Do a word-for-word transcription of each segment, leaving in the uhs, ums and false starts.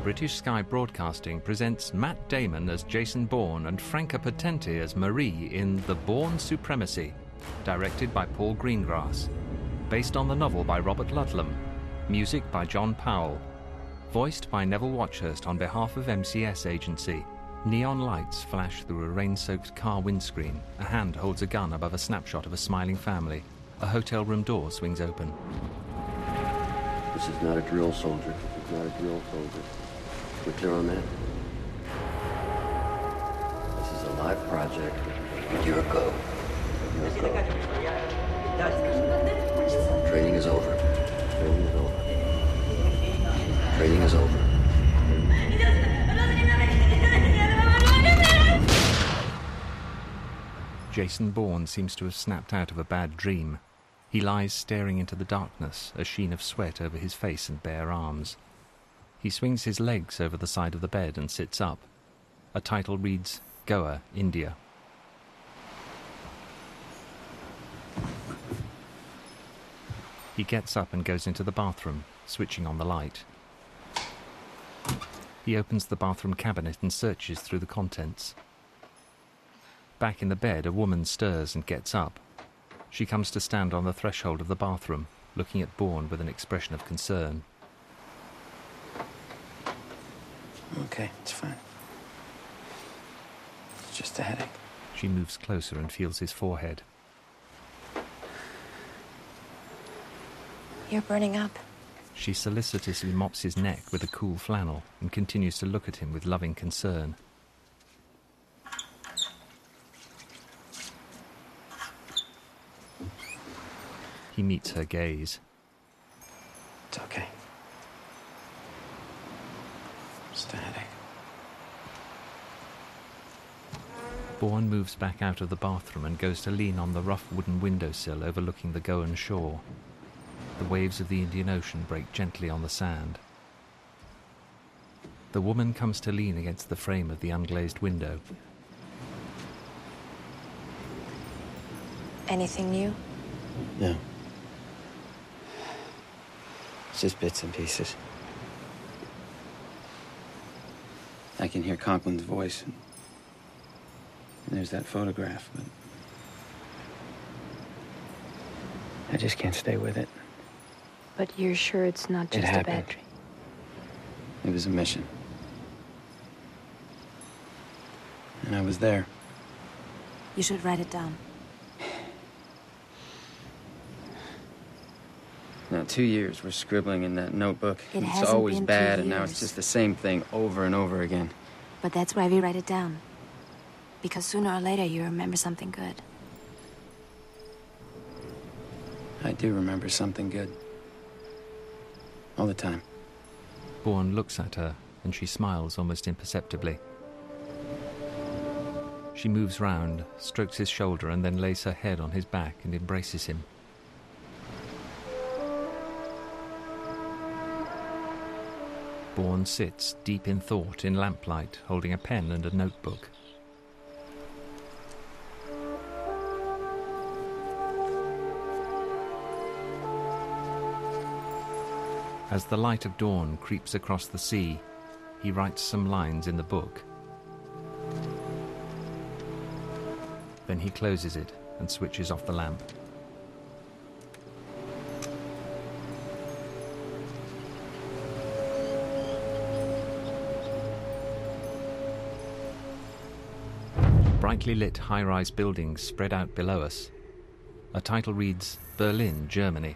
British Sky Broadcasting presents Matt Damon as Jason Bourne and Franca Potente as Marie in The Bourne Supremacy, directed by Paul Greengrass, based on the novel by Robert Ludlum, music by John Powell, voiced by Neville Watchurst on behalf of M C S Agency. Neon lights flash through a rain-soaked car windscreen. A hand holds a gun above a snapshot of a smiling family. A hotel room door swings open. This is not a drill soldier. This is not a drill soldier. We're clear on that? This is a live project. A year ago. A year ago. Training is over. Training is over. Training is over. Jason Bourne seems to have snapped out of a bad dream. He lies staring into the darkness, a sheen of sweat over his face and bare arms. He swings his legs over the side of the bed and sits up. A title reads, Goa, India. He gets up and goes into the bathroom, switching on the light. He opens the bathroom cabinet and searches through the contents. Back in the bed, a woman stirs and gets up. She comes to stand on the threshold of the bathroom, looking at Bourne with an expression of concern. Okay, it's fine. It's just a headache. She moves closer and feels his forehead. You're burning up. She solicitously mops his neck with a cool flannel and continues to look at him with loving concern. He meets her gaze. It's okay. Just a headache. Bourne moves back out of the bathroom and goes to lean on the rough wooden windowsill overlooking the Goan shore. The waves of the Indian Ocean break gently on the sand. The woman comes to lean against the frame of the unglazed window. Anything new? No. It's just bits and pieces. I can hear Conklin's voice, and there's that photograph, but I just can't stay with it. But you're sure it's not just It a happened. bad dream? It was a mission. And I was there. You should write it down. Now, two years we're scribbling in that notebook. It It's hasn't always been two bad, and now years. it's just the same thing over and over again. But that's why we write it down. Because sooner or later you remember something good. I do remember something good. All the time. Bourne looks at her, and she smiles almost imperceptibly. She moves round, strokes his shoulder, and then lays her head on his back and embraces him. Bourne sits, deep in thought, in lamplight, holding a pen and a notebook. As the light of dawn creeps across the sea, he writes some lines in the book. Then he closes it and switches off the lamp. Brightly lit high-rise buildings spread out below us. A title reads, Berlin, Germany.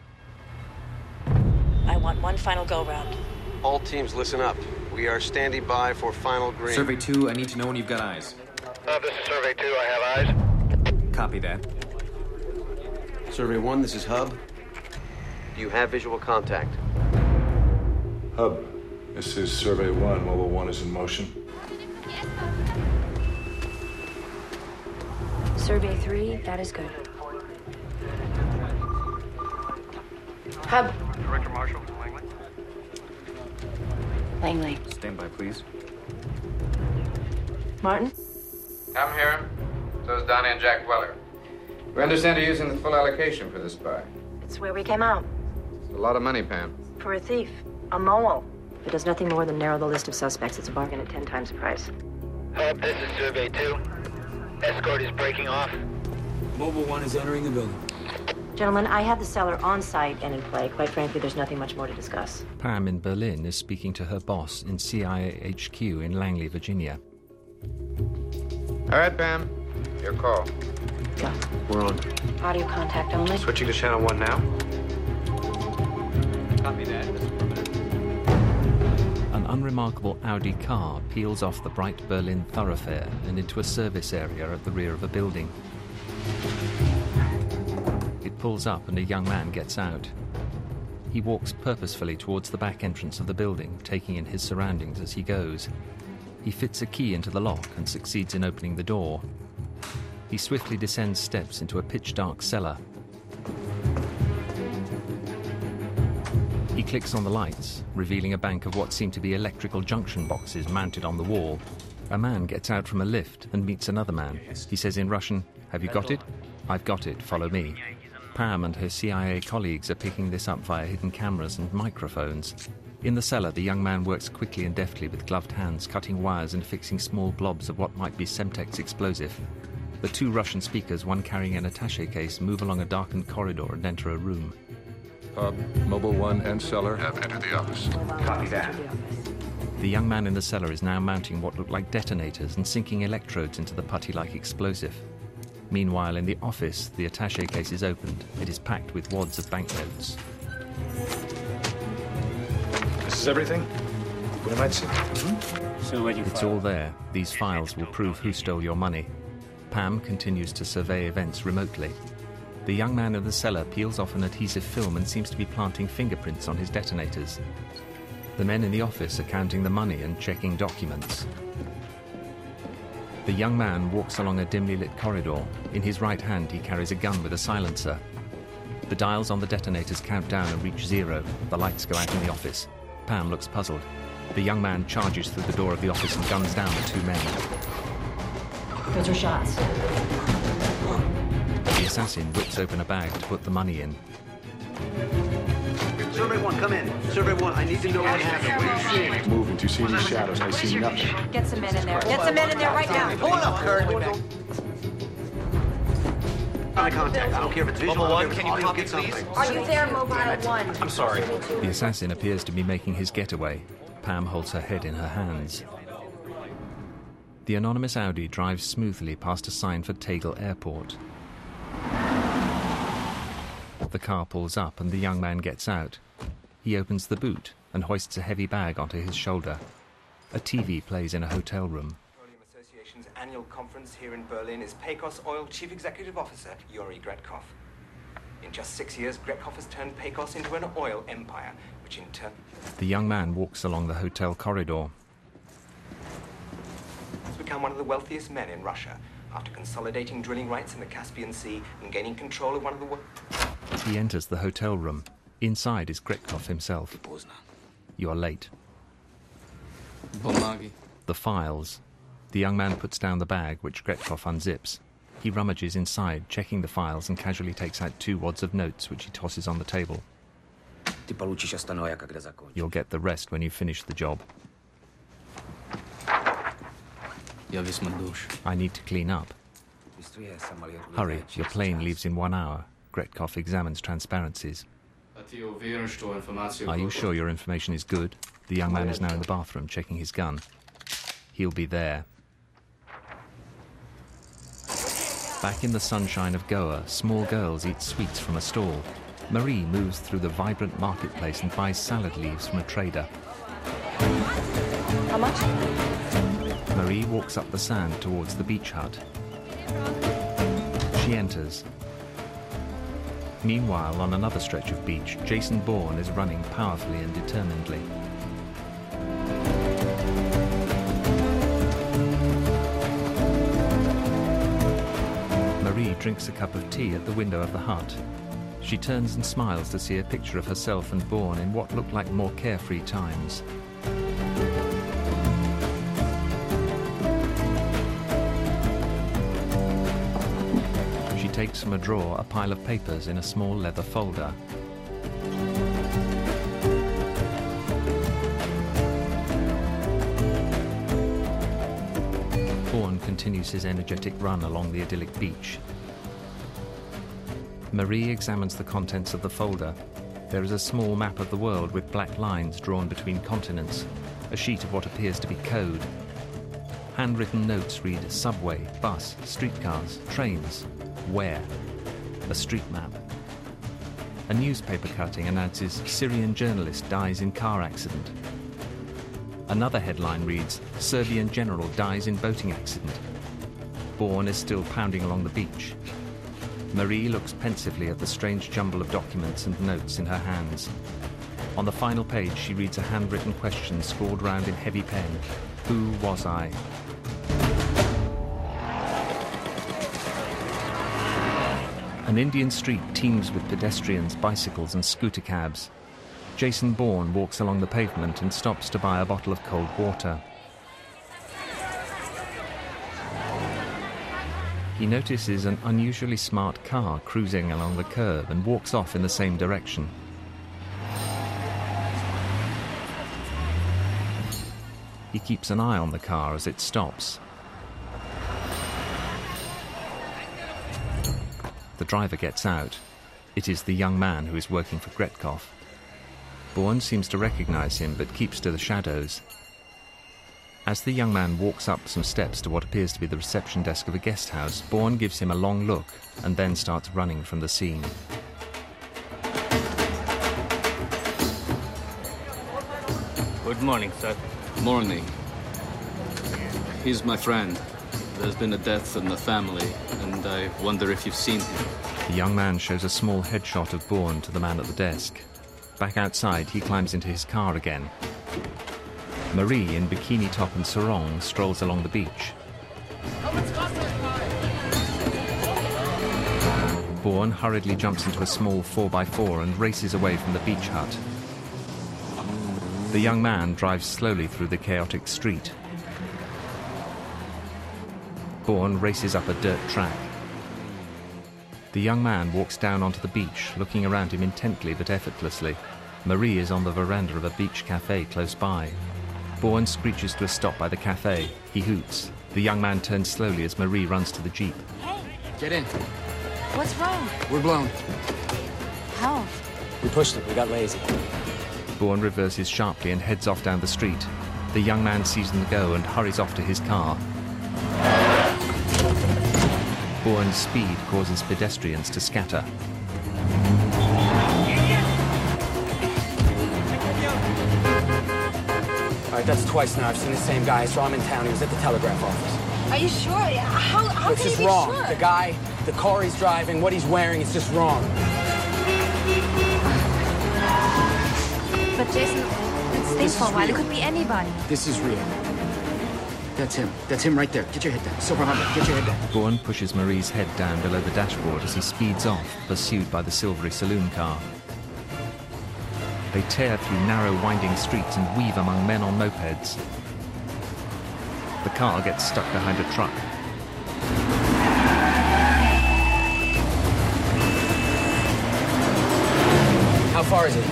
I want one final go-round. All teams, listen up. We are standing by for final green. Survey two, I need to know when you've got eyes. Uh, this is Survey two, I have eyes. Copy that. Survey one, this is Hub. Do you have visual contact? Hub, this is Survey one. Mobile one is in motion. Survey three, that is good. Hub. Director Marshall, Langley. Langley. Stand by, please. Martin? I'm here. So is Donnie and Jack Weller. We understand you're using the full allocation for this spy. It's where we came out. It's a lot of money, Pam. For a thief. A mole. If it does nothing more than narrow the list of suspects, it's a bargain at ten times the price. Hub, this is Survey two. Escort is breaking off. Mobile one is entering the building. Gentlemen, I have the seller on site and in play. Quite frankly, there's nothing much more to discuss. Pam in Berlin is speaking to her boss in C I A H Q in Langley, Virginia. All right, Pam. Your call. Go. We're on. Audio contact only. Switching to channel one now. Copy that. An unremarkable Audi car peels off the bright Berlin thoroughfare and into a service area at the rear of a building. It pulls up and a young man gets out. He walks purposefully towards the back entrance of the building, taking in his surroundings as he goes. He fits a key into the lock and succeeds in opening the door. He swiftly descends steps into a pitch-dark cellar. He clicks on the lights, revealing a bank of what seem to be electrical junction boxes mounted on the wall. A man gets out from a lift and meets another man. He says in Russian, "Have you got it?" "I've got it, follow me." Pam and her C I A colleagues are picking this up via hidden cameras and microphones. In the cellar, the young man works quickly and deftly with gloved hands, cutting wires and fixing small blobs of what might be Semtex explosive. The two Russian speakers, one carrying an attaché case, move along a darkened corridor and enter a room. Hub, Mobile one and Seller have entered the office. Copy that. The young man in the cellar is now mounting what look like detonators and sinking electrodes into the putty-like explosive. Meanwhile, in the office, the attaché case is opened. It is packed with wads of banknotes. This is everything? What am I saying? Mm-hmm. So waiting It's all there. These files will prove who stole your money. Pam continues to survey events remotely. The young man in the cellar peels off an adhesive film and seems to be planting fingerprints on his detonators. The men in the office are counting the money and checking documents. The young man walks along a dimly lit corridor. In his right hand, he carries a gun with a silencer. The dials on the detonators count down and reach zero. The lights go out in the office. Pam looks puzzled. The young man charges through the door of the office and guns down the two men. Those are shots. The assassin whips open a bag to put the money in. Survey one, come in. Survey one, I need to know what happened. What are you seeing? Moving to see these shadows. I see nothing. Get some men in there. Get some men in there right now. Hold up, Kurt. Eye contact. I don't care if it's visual. Mobile one, can you audio, copy, get something. please? Are you there, Mobile One? I'm sorry. The assassin appears to be making his getaway. Pam holds her head in her hands. The anonymous Audi drives smoothly past a sign for Tegel Airport. The car pulls up and the young man gets out. He opens the boot and hoists a heavy bag onto his shoulder. A T V plays in a hotel room. Petroleum Association's annual conference here in Berlin is Pecos Oil Chief Executive Officer Yuri Gretkov. In just six years, Gretkov has turned Pecos into an oil empire, which in turn... The young man walks along the hotel corridor. ...has become one of the wealthiest men in Russia, after consolidating drilling rights in the Caspian Sea and gaining control of one of the world... He enters the hotel room. Inside is Gretkov himself. You are late. The files. The young man puts down the bag, which Gretkov unzips. He rummages inside, checking the files, and casually takes out two wads of notes, which he tosses on the table. You'll get the rest when you finish the job. I need to clean up. Hurry, your plane leaves in one hour. Gretkov examines transparencies. Are you sure your information is good? The young man is now in the bathroom, checking his gun. He'll be there. Back in the sunshine of Goa, small girls eat sweets from a stall. Marie moves through the vibrant marketplace and buys salad leaves from a trader. How much? Marie walks up the sand towards the beach hut. She enters. Meanwhile, on another stretch of beach, Jason Bourne is running powerfully and determinedly. Marie drinks a cup of tea at the window of the hut. She turns and smiles to see a picture of herself and Bourne in what look like more carefree times. She takes from a drawer a pile of papers in a small leather folder. continues his energetic run along the idyllic beach. Marie examines the contents of the folder. There is a small map of the world with black lines drawn between continents, a sheet of what appears to be code. Handwritten notes read subway, bus, streetcars, trains. Where? A street map. A newspaper cutting announces Syrian journalist dies in car accident. Another headline reads, Serbian general dies in boating accident. Bourne is still pounding along the beach. Marie looks pensively at the strange jumble of documents and notes in her hands. On the final page, she reads a handwritten question scrawled round in heavy pen. Who was I? An Indian street teems with pedestrians, bicycles and scooter cabs. Jason Bourne walks along the pavement and stops to buy a bottle of cold water. He notices an unusually smart car cruising along the curb and walks off in the same direction. He keeps an eye on the car as it stops. The driver gets out. It is the young man who is working for Gretkov. Bourne seems to recognize him but keeps to the shadows. As the young man walks up some steps to what appears to be the reception desk of a guest house, Bourne gives him a long look and then starts running from the scene. Good morning, sir. Morning. He's my friend. There's been a death in the family, and I wonder if you've seen him. The young man shows a small headshot of Bourne to the man at the desk. Back outside, he climbs into his car again. Marie, in bikini top and sarong, strolls along the beach. Bourne hurriedly jumps into a small four by four and races away from the beach hut. The young man drives slowly through the chaotic street. Bourne races up a dirt track. The young man walks down onto the beach, looking around him intently but effortlessly. Marie is on the veranda of a beach cafe close by. Bourne screeches to a stop by the cafe. He hoots. The young man turns slowly as Marie runs to the jeep. Hey! Get in. What's wrong? We're blown. How? We pushed it. We got lazy. Bourne reverses sharply and heads off down the street. The young man sees them go and hurries off to his car. Bourne's speed causes pedestrians to scatter. All right, that's twice now. I've seen the same guy. I saw him in town. He was at the telegraph office. Are you sure? How, how it's can just you be wrong. sure? The guy, the car he's driving, what he's wearing, it's just wrong. But Jason, let's stay for a while. It could be anybody. This is real. That's him. That's him right there. Get your head down. Silver Honda, get your head down. Bourne pushes Marie's head down below the dashboard as he speeds off, pursued by the silvery saloon car. They tear through narrow, winding streets and weave among men on mopeds. The car gets stuck behind a truck. How far is it?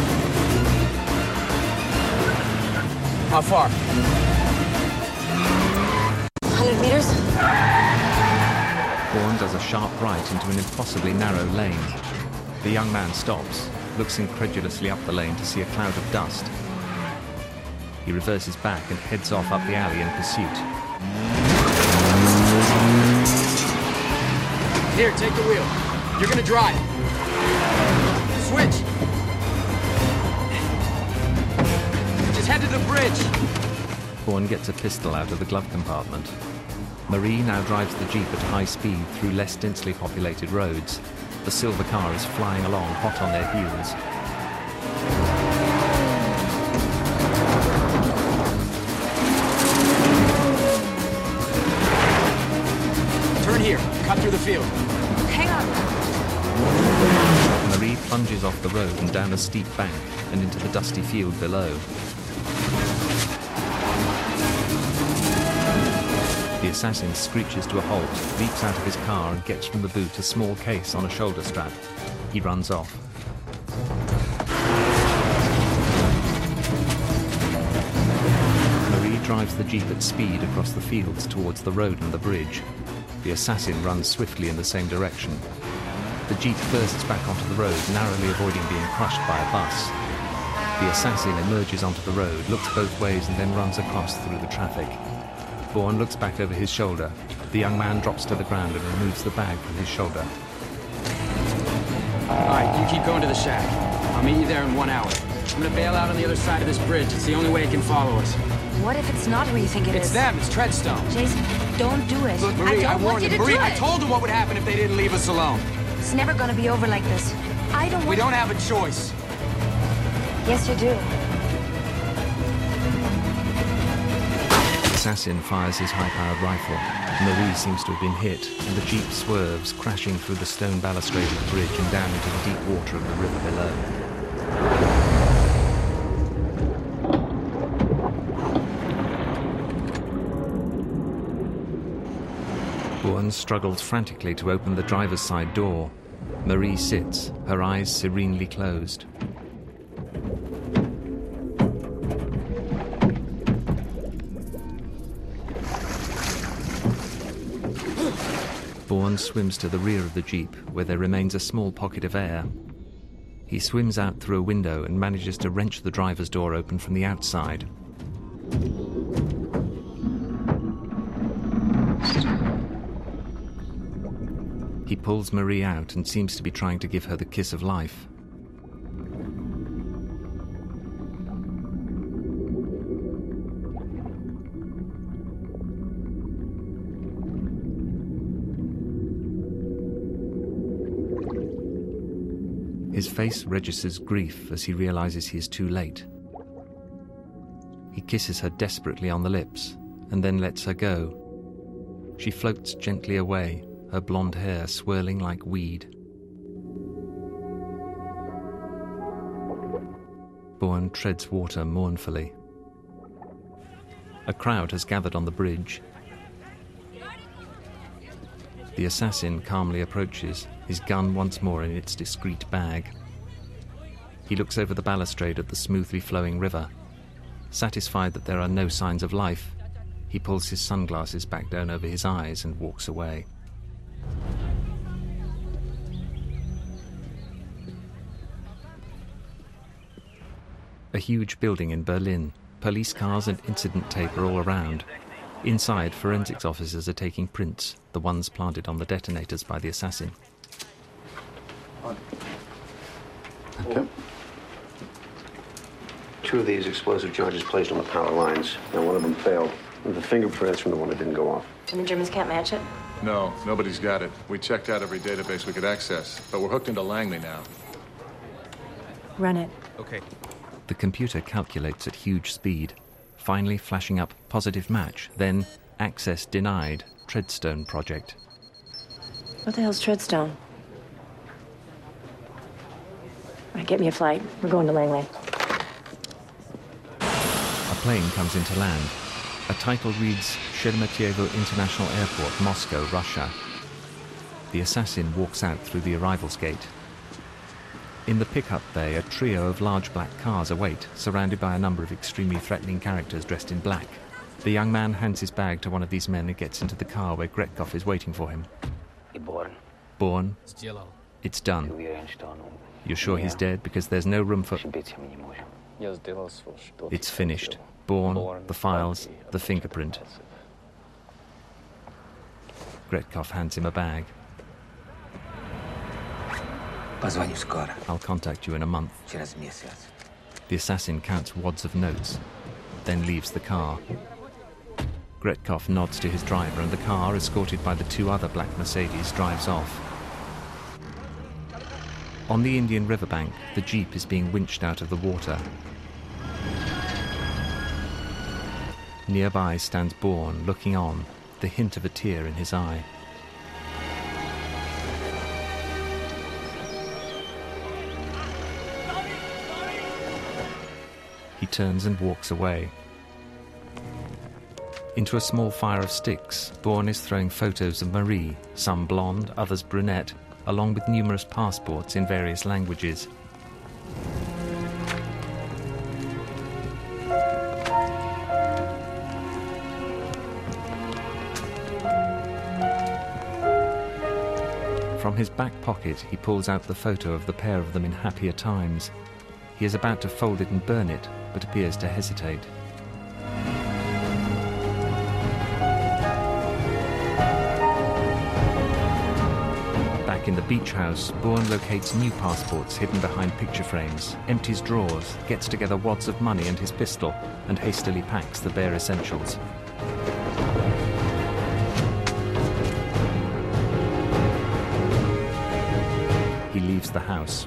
How far? one hundred meters? Bourne does a sharp right into an impossibly narrow lane. The young man stops, looks incredulously up the lane to see a cloud of dust. He reverses back and heads off up the alley in pursuit. Here, take the wheel. You're gonna drive. Switch. Just head to the bridge. Bourne gets a pistol out of the glove compartment. Marie now drives the jeep at high speed through less densely populated roads. The silver car is flying along, hot on their heels. Turn here. Cut through the field. Hang on. Marie plunges off the road and down a steep bank and into the dusty field below. The assassin screeches to a halt, leaps out of his car and gets from the boot a small case on a shoulder strap. He runs off. Marie drives the jeep at speed across the fields towards the road and the bridge. The assassin runs swiftly in the same direction. The jeep bursts back onto the road, narrowly avoiding being crushed by a bus. The assassin emerges onto the road, looks both ways, and then runs across through the traffic. Bourne looks back over his shoulder. The young man drops to the ground and removes the bag from his shoulder. All right, you keep going to the shack. I'll meet you there in one hour. I'm gonna bail out on the other side of this bridge. It's the only way it can follow us. What if it's not where you think it it's is? It's them. It's Treadstone. Jason, don't do it. Look, Marie, I, I don't warned want you them. to Marie, do I it. told them what would happen if they didn't leave us alone. It's never gonna be over like this. I don't want... We don't have a choice. Yes, you do. The assassin fires his high-powered rifle. Marie seems to have been hit, and the jeep swerves, crashing through the stone balustrade of the bridge and down into the deep water of the river below. Bourne struggles frantically to open the driver's side door. Marie sits, her eyes serenely closed. Bourne swims to the rear of the jeep, where there remains a small pocket of air. He swims out through a window and manages to wrench the driver's door open from the outside. He pulls Marie out and seems to be trying to give her the kiss of life. His face registers grief as he realizes he is too late. He kisses her desperately on the lips and then lets her go. She floats gently away, her blonde hair swirling like weed. Bourne treads water mournfully. A crowd has gathered on the bridge. The assassin calmly approaches, his gun once more in its discreet bag. He looks over the balustrade at the smoothly flowing river. Satisfied that there are no signs of life, he pulls his sunglasses back down over his eyes and walks away. A huge building in Berlin. Police cars and incident tape are all around. Inside, forensics officers are taking prints, the ones planted on the detonators by the assassin. Okay. Two of these explosive charges placed on the power lines. Now, one of them failed. The fingerprints from the one that didn't go off. And the Germans can't match it? No, nobody's got it. We checked out every database we could access, but we're hooked into Langley now. Run it. Okay. The computer calculates at huge speed, finally flashing up positive match, then access denied, Treadstone project. What the hell's Treadstone? All right, get me a flight. We're going to Langley. A plane comes into land. A title reads Sheremetyevo International Airport, Moscow, Russia. The assassin walks out through the arrivals gate. In the pickup bay, a trio of large black cars await, surrounded by a number of extremely threatening characters dressed in black. The young man hands his bag to one of these men and gets into the car where Gretkov is waiting for him. Bourne. It's done. You're sure he's dead because there's no room for... It's finished. Bourne, the files, the fingerprint. Gretkov hands him a bag. I'll contact you in a month. The assassin counts wads of notes, then leaves the car. Gretkov nods to his driver, and the car, escorted by the two other black Mercedes, drives off. On the Indian riverbank, the jeep is being winched out of the water. Nearby stands Bourne, looking on, the hint of a tear in his eye. He turns and walks away. Into a small fire of sticks, Bourne is throwing photos of Marie, some blonde, others brunette, along with numerous passports in various languages. From his back pocket, he pulls out the photo of the pair of them in happier times. He is about to fold it and burn it, but appears to hesitate. Back in the beach house, Bourne locates new passports hidden behind picture frames, empties drawers, gets together wads of money and his pistol, and hastily packs the bare essentials. He leaves the house.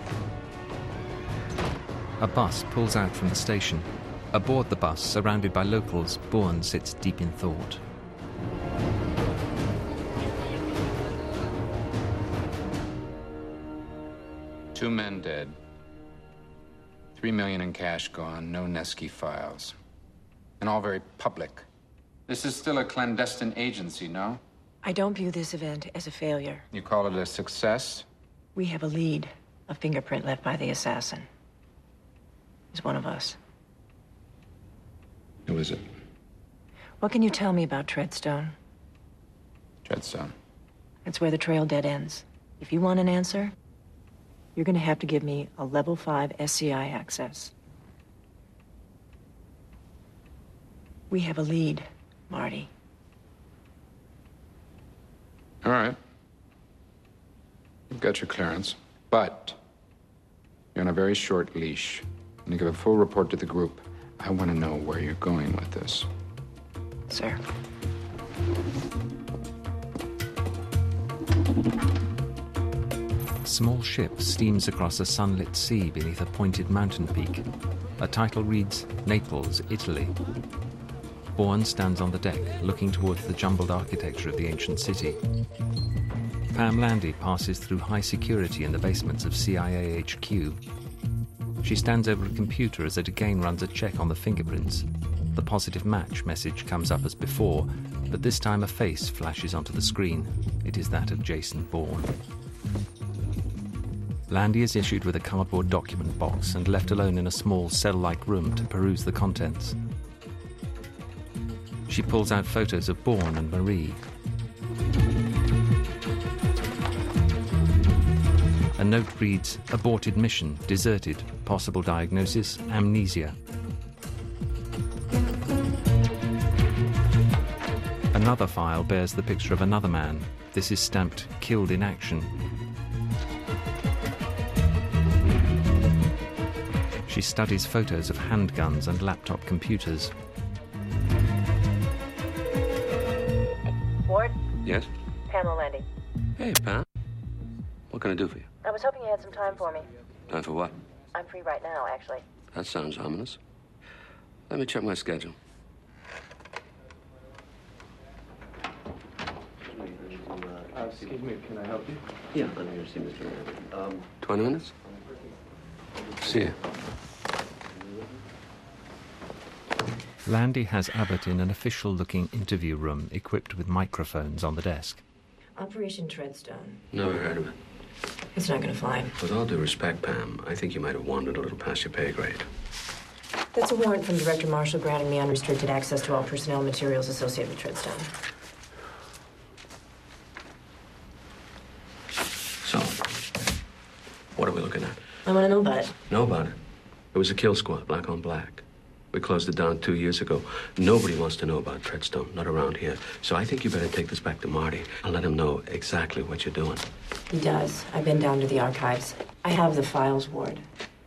A bus pulls out from the station. Aboard the bus, surrounded by locals, Bourne sits deep in thought. Two men dead. Three million in cash gone, no Nesky files. And all very public. This is still a clandestine agency, no? I don't view this event as a failure. You call it a success? We have a lead, a fingerprint left by the assassin. He's one of us. Who is it? What can you tell me about Treadstone? Treadstone. It's where the trail dead ends. If you want an answer, you're gonna have to give me a level five S C I access. We have a lead, Marty. All right. You've got your clearance, but you're on a very short leash. And you give a full report to the group. I want to know where you're going with this. Sir. A small ship steams across a sunlit sea beneath a pointed mountain peak. A title reads, Naples, Italy. Bourne stands on the deck, looking towards the jumbled architecture of the ancient city. Pam Landy passes through high security in the basements of C I A H Q. She stands over a computer as it again runs a check on the fingerprints. The positive match message comes up as before, but this time a face flashes onto the screen. It is that of Jason Bourne. Landy is issued with a cardboard document box and left alone in a small cell-like room to peruse the contents. She pulls out photos of Bourne and Marie. A note reads, aborted mission, deserted, possible diagnosis, amnesia. Another file bears the picture of another man. This is stamped, killed in action. She studies photos of handguns and laptop computers. Ward? Yes? Pamela Landy. Hey, Pam. What can I do for you? I was hoping you had some time for me. Time for what? I'm free right now, actually. That sounds ominous. Let me check my schedule. Uh, excuse me, can I help you? Yeah, I'm here to see Mister Landy. Um, twenty minutes? See you. Landy has Abbott in an official-looking interview room equipped with microphones on the desk. Operation Treadstone. Never heard of it. It's not gonna fly. With all due respect, Pam, I think you might have wandered a little past your pay grade. That's a warrant from Director Marshall granting me unrestricted access to all personnel materials associated with Treadstone. So, what are we looking at? I want to know about it. Know about it? It was a kill squad, black on black. We closed it down two years ago. Nobody wants to know about Treadstone, not around here. So I think you better take this back to Marty and let him know exactly what you're doing. He does. I've been down to the archives. I have the files, Ward.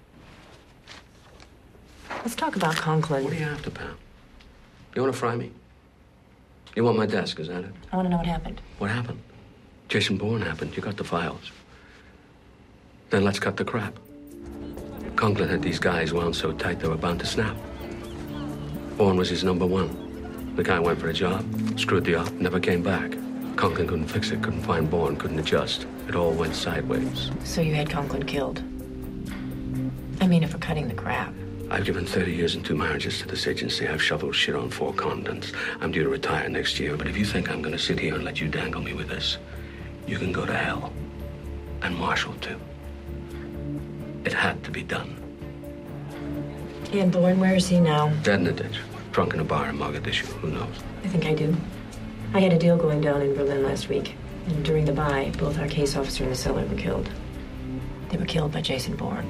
Let's talk about Conklin. What are you after, Pam? You want to fry me? You want my desk, is that it? I want to know what happened. What happened? Jason Bourne happened. You got the files. Then let's cut the crap. Conklin had these guys wound so tight they were bound to snap. Bourne was his number one. The guy went for a job, screwed the op, never came back. Conklin couldn't fix it, couldn't find Bourne, couldn't adjust. It all went sideways. So you had Conklin killed? I mean, if we're cutting the crap. I've given thirty years and two marriages to this agency. I've shoveled shit on four continents. I'm due to retire next year, but if you think I'm gonna sit here and let you dangle me with this, you can go to hell. And Marshall, too. It had to be done. And Bourne, where is he now? Dead in a ditch. Drunk in a bar in Mogadishu. Who knows? I think I do. I had a deal going down in Berlin last week. And during the buy, both our case officer and the seller were killed. They were killed by Jason Bourne.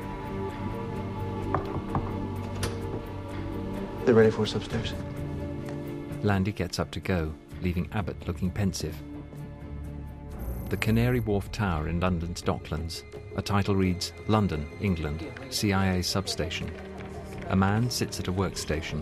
They're ready for us upstairs. Landy gets up to go, leaving Abbott looking pensive. The Canary Wharf Tower in London's Docklands. A title reads, London, England, C I A substation. A man sits at a workstation.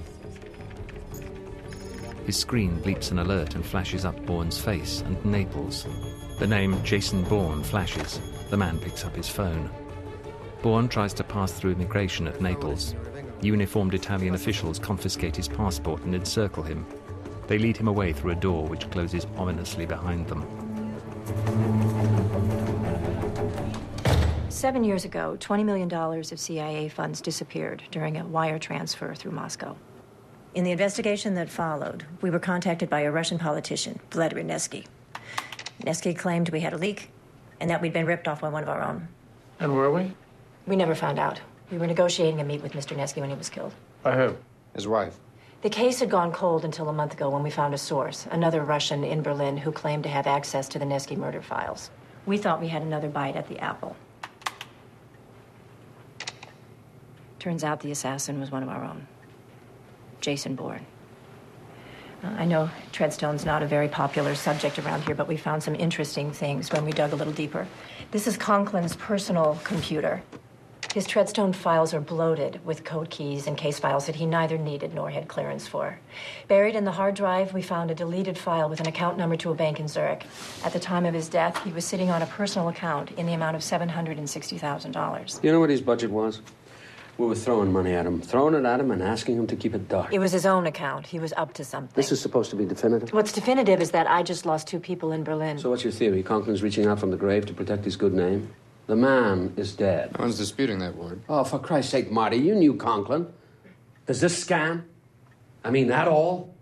His screen bleeps an alert and flashes up Bourne's face and Naples. The name Jason Bourne flashes. The man picks up his phone. Bourne tries to pass through immigration at Naples. Uniformed Italian officials confiscate his passport and encircle him. They lead him away through a door which closes ominously behind them. Seven years ago, twenty million dollars of C I A funds disappeared during a wire transfer through Moscow. In the investigation that followed, we were contacted by a Russian politician, Vladimir Nevsky. Nevsky claimed we had a leak and that we'd been ripped off by one of our own. And were we? We never found out. We were negotiating a meet with Mister Nevsky when he was killed. By who? His wife. The case had gone cold until a month ago when we found a source, another Russian in Berlin who claimed to have access to the Nevsky murder files. We thought we had another bite at the apple. Turns out the assassin was one of our own. Jason Bourne. Uh, I know Treadstone's not a very popular subject around here, but we found some interesting things when we dug a little deeper. This is Conklin's personal computer. His Treadstone files are bloated with code keys and case files that he neither needed nor had clearance for. Buried in the hard drive, we found a deleted file with an account number to a bank in Zurich. At the time of his death, he was sitting on a personal account in the amount of seven hundred sixty thousand dollars. You know what his budget was? We were throwing money at him, throwing it at him and asking him to keep it dark. It was his own account. He was up to something. This is supposed to be definitive. What's definitive is that I just lost two people in Berlin. So what's your theory? Conklin's reaching out from the grave to protect his good name? The man is dead. No one's disputing that, Ward. Oh, for Christ's sake, Marty, you knew Conklin. Does this scam? I mean, that all?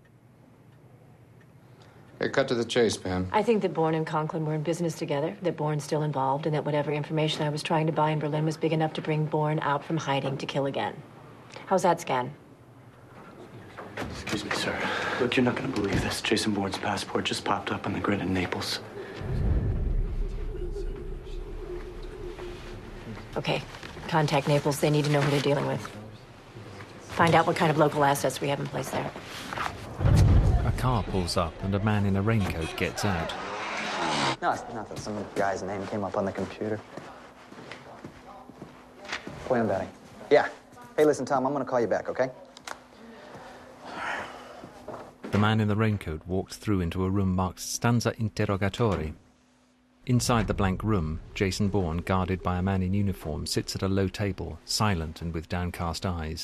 Hey, cut to the chase, Pam. I think that Bourne and Conklin were in business together, that Bourne's still involved, and that whatever information I was trying to buy in Berlin was big enough to bring Bourne out from hiding to kill again. How's that scan? Excuse me, sir. Look, you're not going to believe this. Jason Bourne's passport just popped up on the grid in Naples. Okay. Contact Naples. They need to know who they're dealing with. Find out what kind of local assets we have in place there. A car pulls up and a man in a raincoat gets out. No, it's not that some guy's name came up on the computer. William Benny. Yeah. Hey, listen, Tom, I'm going to call you back, okay? The man in the raincoat walks through into a room marked Stanza Interrogatori. Inside the blank room, Jason Bourne, guarded by a man in uniform, sits at a low table, silent and with downcast eyes.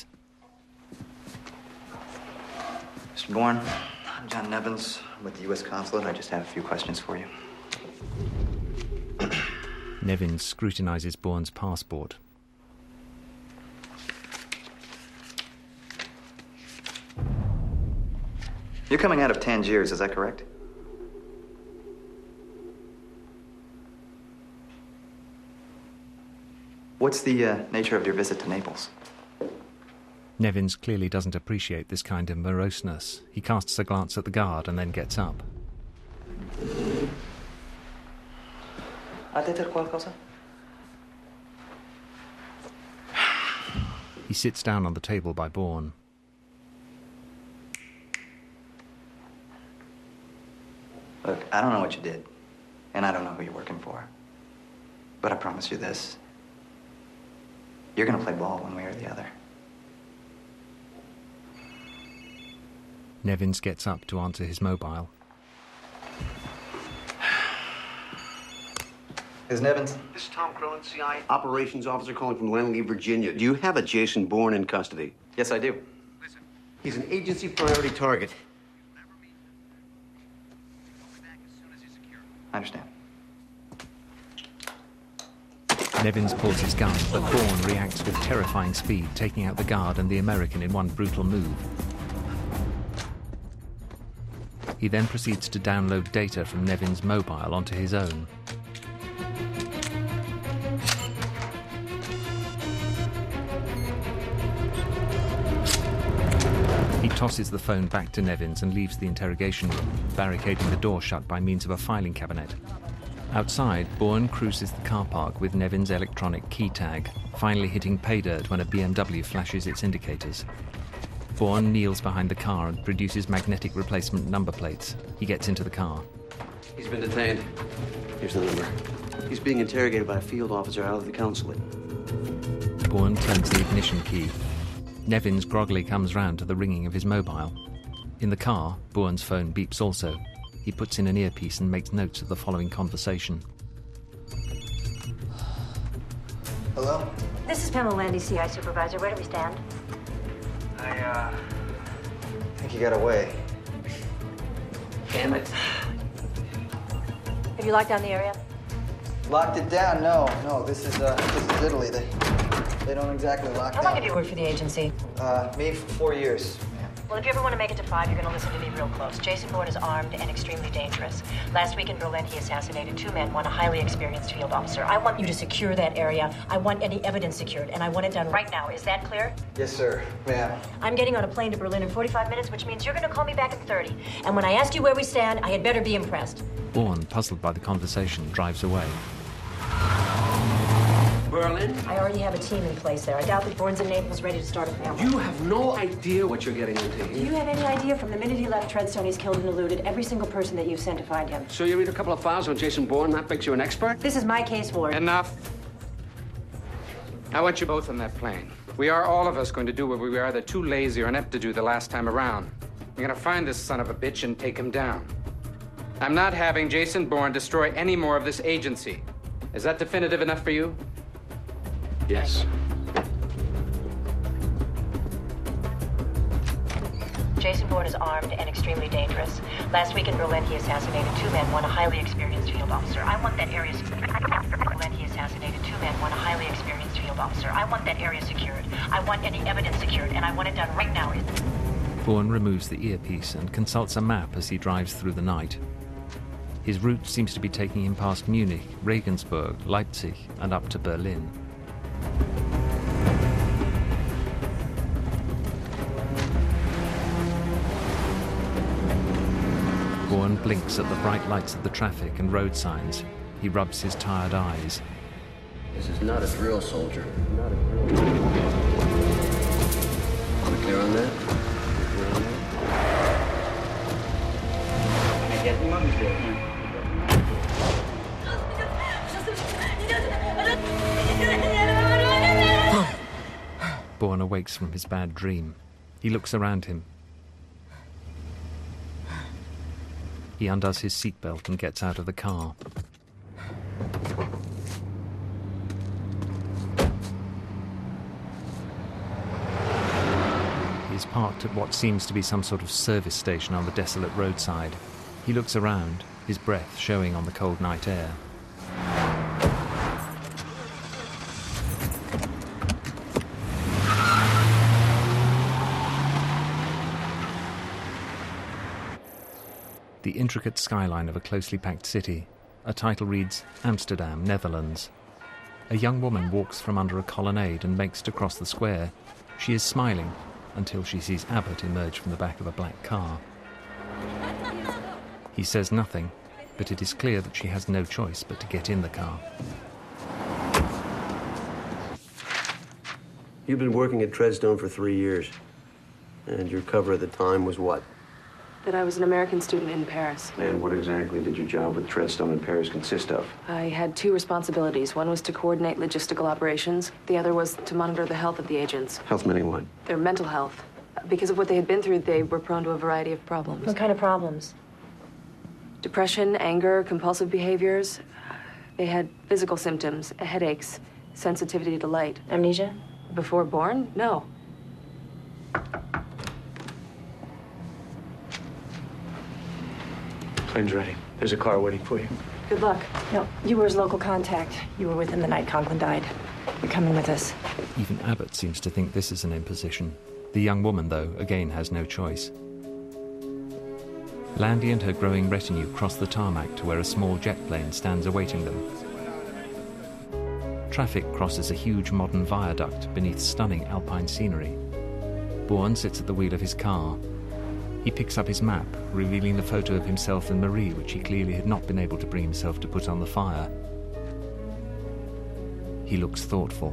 Mister Bourne, I'm John Nevins. I'm with the U S Consulate. I just have a few questions for you. Nevins scrutinizes Bourne's passport. You're coming out of Tangiers, is that correct? What's the uh, nature of your visit to Naples? Nevins clearly doesn't appreciate this kind of moroseness. He casts a glance at the guard and then gets up. Ha detto qualcosa? He sits down on the table by Bourne. Look, I don't know what you did, and I don't know who you're working for. But I promise you this. You're gonna play ball one way or the other. Nevins gets up to answer his mobile. Is Nevins? This is Tom Cronin, C I A operations officer calling from Langley, Virginia. Do you have a Jason Bourne in custody? Yes, I do. Listen. He's an agency priority target. I understand. Nevins pulls his gun, but Bourne reacts with terrifying speed, taking out the guard and the American in one brutal move. He then proceeds to download data from Nevins' mobile onto his own. He tosses the phone back to Nevins and leaves the interrogation room, barricading the door shut by means of a filing cabinet. Outside, Bourne cruises the car park with Nevins' electronic key tag, finally hitting pay dirt when a B M W flashes its indicators. Bourne kneels behind the car and produces magnetic replacement number plates. He gets into the car. He's been detained. Here's the number. He's being interrogated by a field officer out of the consulate. Bourne turns the ignition key. Nevins groggily comes round to the ringing of his mobile. In the car, Bourne's phone beeps also. He puts in an earpiece and makes notes of the following conversation. Hello? This is Pamela Landy, C I supervisor. Where do we stand? I, uh... think he got away. Damn it. Have you locked down the area? Locked it down? No, no. This is, uh, this is Italy. They, they don't exactly lock How down. long have you worked for the agency? Uh, me for four years. Well, if you ever want to make it to five, you're going to listen to me real close. Jason Bourne is armed and extremely dangerous. Last week in Berlin, he assassinated two men, one a highly experienced field officer. I want you to secure that area. I want any evidence secured, and I want it done right now. Is that clear? Yes, sir. Ma'am. I'm getting on a plane to Berlin in forty-five minutes, which means you're going to call me back in thirty. And when I ask you where we stand, I had better be impressed. Bourne, puzzled by the conversation, drives away. Berlin? I already have a team in place there. I doubt that Bourne's in Naples ready to start a family. You have no idea what you're getting into. Do you have any idea? From the minute he left Treadstone, he's killed and eluded every single person that you've sent to find him. So you read a couple of files on Jason Bourne, that makes you an expert? This is my case, Ward. Enough. I want you both on that plane. We are, all of us, going to do what we were either too lazy or inept to do the last time around. We're going to find this son of a bitch and take him down. I'm not having Jason Bourne destroy any more of this agency. Is that definitive enough for you? Yes. Jason Bourne is armed and extremely dangerous. Last week in Berlin, he assassinated two men, one a highly experienced field officer. I want that area secured. Berlin, he assassinated two men, one a highly experienced field officer. I want that area secured. I want any evidence secured, and I want it done right now. Bourne removes the earpiece and consults a map as he drives through the night. His route seems to be taking him past Munich, Regensburg, Leipzig, and up to Berlin. Bourne blinks at the bright lights of the traffic and road signs. He rubs his tired eyes. This is not a drill, soldier. Not a drill. Are we clear on that? Clear on that? I get the money there. Bourne awakes from his bad dream. He looks around him. He undoes his seatbelt and gets out of the car. He is parked at what seems to be some sort of service station on the desolate roadside. He looks around, his breath showing on the cold night air. The intricate skyline of a closely packed city. A title reads, Amsterdam, Netherlands. A young woman walks from under a colonnade and makes to cross the square. She is smiling until she sees Abbott emerge from the back of a black car. He says nothing, but it is clear that she has no choice but to get in the car. You've been working at Treadstone for three years. And your cover at the time was what? That I was an American student in Paris. And what exactly did your job with Treadstone in Paris consist of? I had two responsibilities. One was to coordinate logistical operations. The other was to monitor the health of the agents. Health meaning what? Their mental health. Because of what they had been through, they were prone to a variety of problems. What kind of problems? Depression, anger, compulsive behaviors. They had physical symptoms, headaches, sensitivity to light. Amnesia? Before Bourne? No. Plane's ready. There's a car waiting for you. Good luck. No, you were his local contact. You were with him the night Conklin died. You're coming with us. Even Abbott seems to think this is an imposition. The young woman, though, again has no choice. Landy and her growing retinue cross the tarmac to where a small jet plane stands awaiting them. Traffic crosses a huge modern viaduct beneath stunning alpine scenery. Bourne sits at the wheel of his car. He picks up his map, revealing the photo of himself and Marie, which he clearly had not been able to bring himself to put on the fire. He looks thoughtful.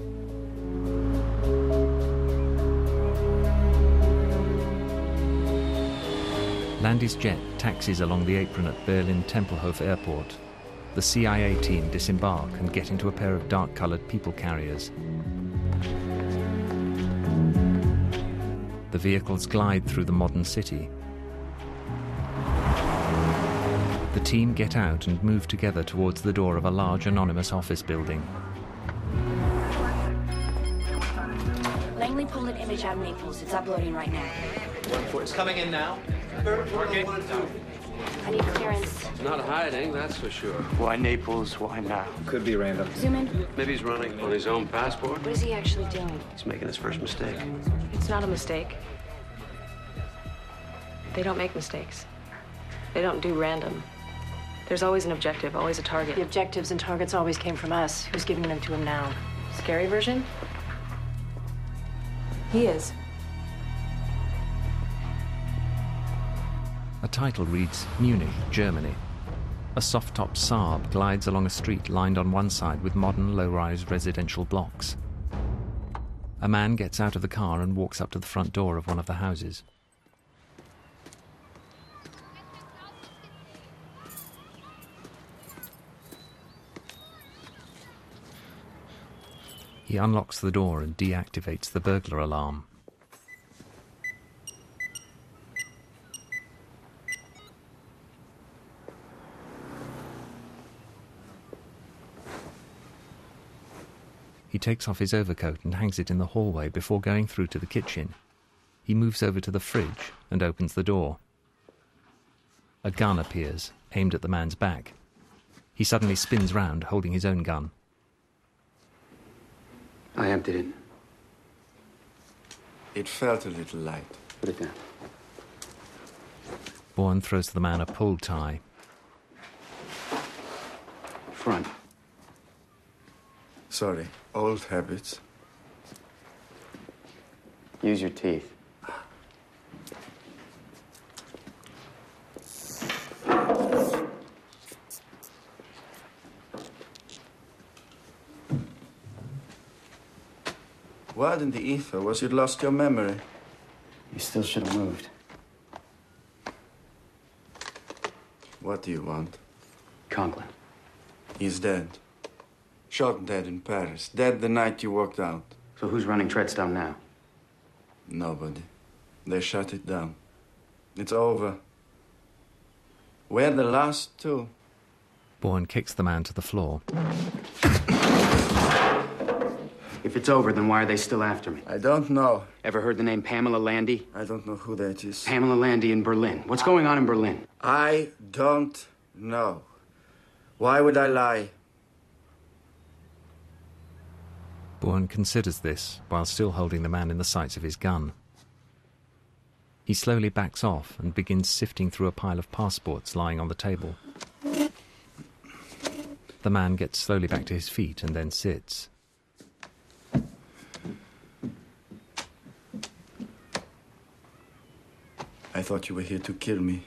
Landy's jet taxis along the apron at Berlin Tempelhof Airport. The C I A team disembark and get into a pair of dark-coloured people carriers. The vehicles glide through the modern city. The team get out and move together towards the door of a large anonymous office building. Langley pulled an image out of Naples. It's uploading right now. It's coming in now. I need clearance. It's not hiding, that's for sure. Why Naples? Why now? Could be random. Zoom in. Maybe he's running on his own passport. What is he actually doing? He's making his first mistake. It's not a mistake. They don't make mistakes. They don't do random. There's always an objective, always a target. The objectives and targets always came from us. Who's giving them to him now? Scary version? He is. A title reads Munich, Germany. A soft-top Saab glides along a street lined on one side with modern low-rise residential blocks. A man gets out of the car and walks up to the front door of one of the houses. He unlocks the door and deactivates the burglar alarm. He takes off his overcoat and hangs it in the hallway before going through to the kitchen. He moves over to the fridge and opens the door. A gun appears, aimed at the man's back. He suddenly spins round, holding his own gun. I emptied it. It felt a little light. Put it down. Bourne throws the man a pull tie. Front. Sorry, old habits. Use your teeth. What in the ether? Was you lost your memory? You still should have moved. What do you want? Conklin. He's dead. Shot dead in Paris. Dead the night you walked out. So who's running Treadstone now? Nobody. They shut it down. It's over. We're the last two. Bourne kicks the man to the floor. If it's over, then why are they still after me? I don't know. Ever heard the name Pamela Landy? I don't know who that is. Pamela Landy in Berlin. What's going on in Berlin? I don't know. Why would I lie? Bourne considers this while still holding the man in the sights of his gun. He slowly backs off and begins sifting through a pile of passports lying on the table. The man gets slowly back to his feet and then sits. I thought you were here to kill me.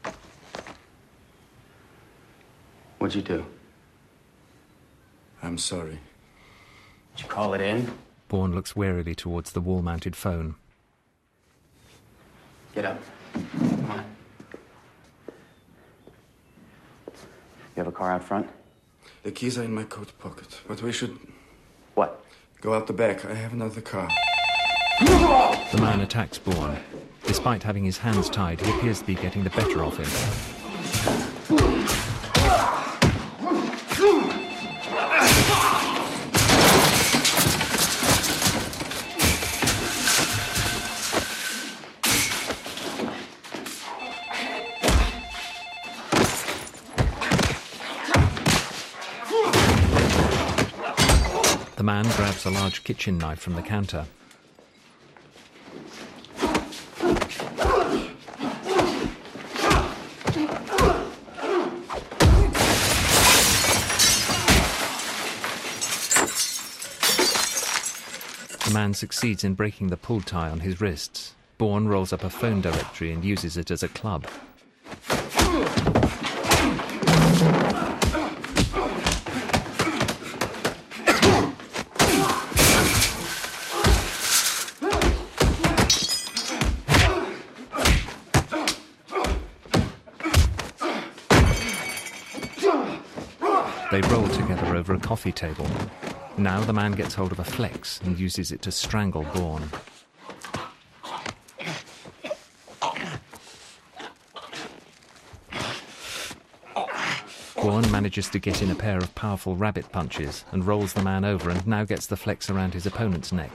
What'd you do? I'm sorry. Did you call it in? Bourne looks warily towards the wall-mounted phone. Get up. Come on. You have a car out front? The keys are in my coat pocket, but we should... What? Go out the back. I have another car. The man attacks Bourne. Despite having his hands tied, he appears to be getting the better of him. The man grabs a large kitchen knife from the counter. The man succeeds in breaking the pull tie on his wrists. Bourne rolls up a phone directory and uses it as a club. They roll together over a coffee table. Now the man gets hold of a flex and uses it to strangle Bourne. Bourne manages to get in a pair of powerful rabbit punches and rolls the man over and now gets the flex around his opponent's neck.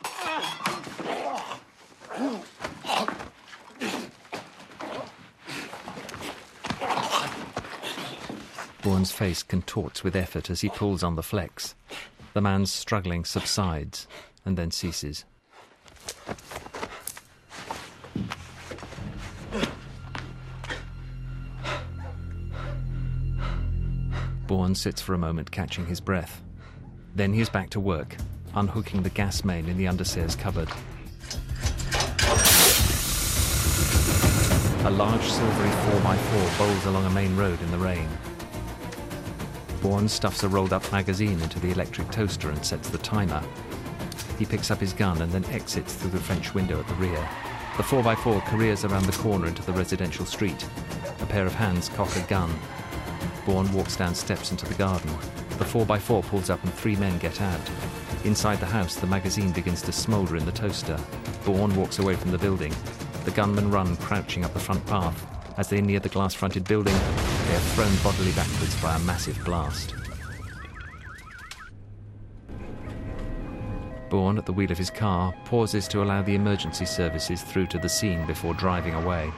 Bourne's face contorts with effort as he pulls on the flex. The man's struggling subsides and then ceases. Bourne sits for a moment, catching his breath. Then he's back to work, unhooking the gas main in the understairs cupboard. A large silvery four by four bowls along a main road in the rain. Bourne stuffs a rolled-up magazine into the electric toaster and sets the timer. He picks up his gun and then exits through the French window at the rear. The four by four careers around the corner into the residential street. A pair of hands cock a gun. Bourne walks down steps into the garden. The four by four pulls up and three men get out. Inside the house, the magazine begins to smoulder in the toaster. Bourne walks away from the building. The gunmen run, crouching up the front path. As they near the glass-fronted building, they are thrown bodily backwards by a massive blast. Bourne, at the wheel of his car, pauses to allow the emergency services through to the scene before driving away.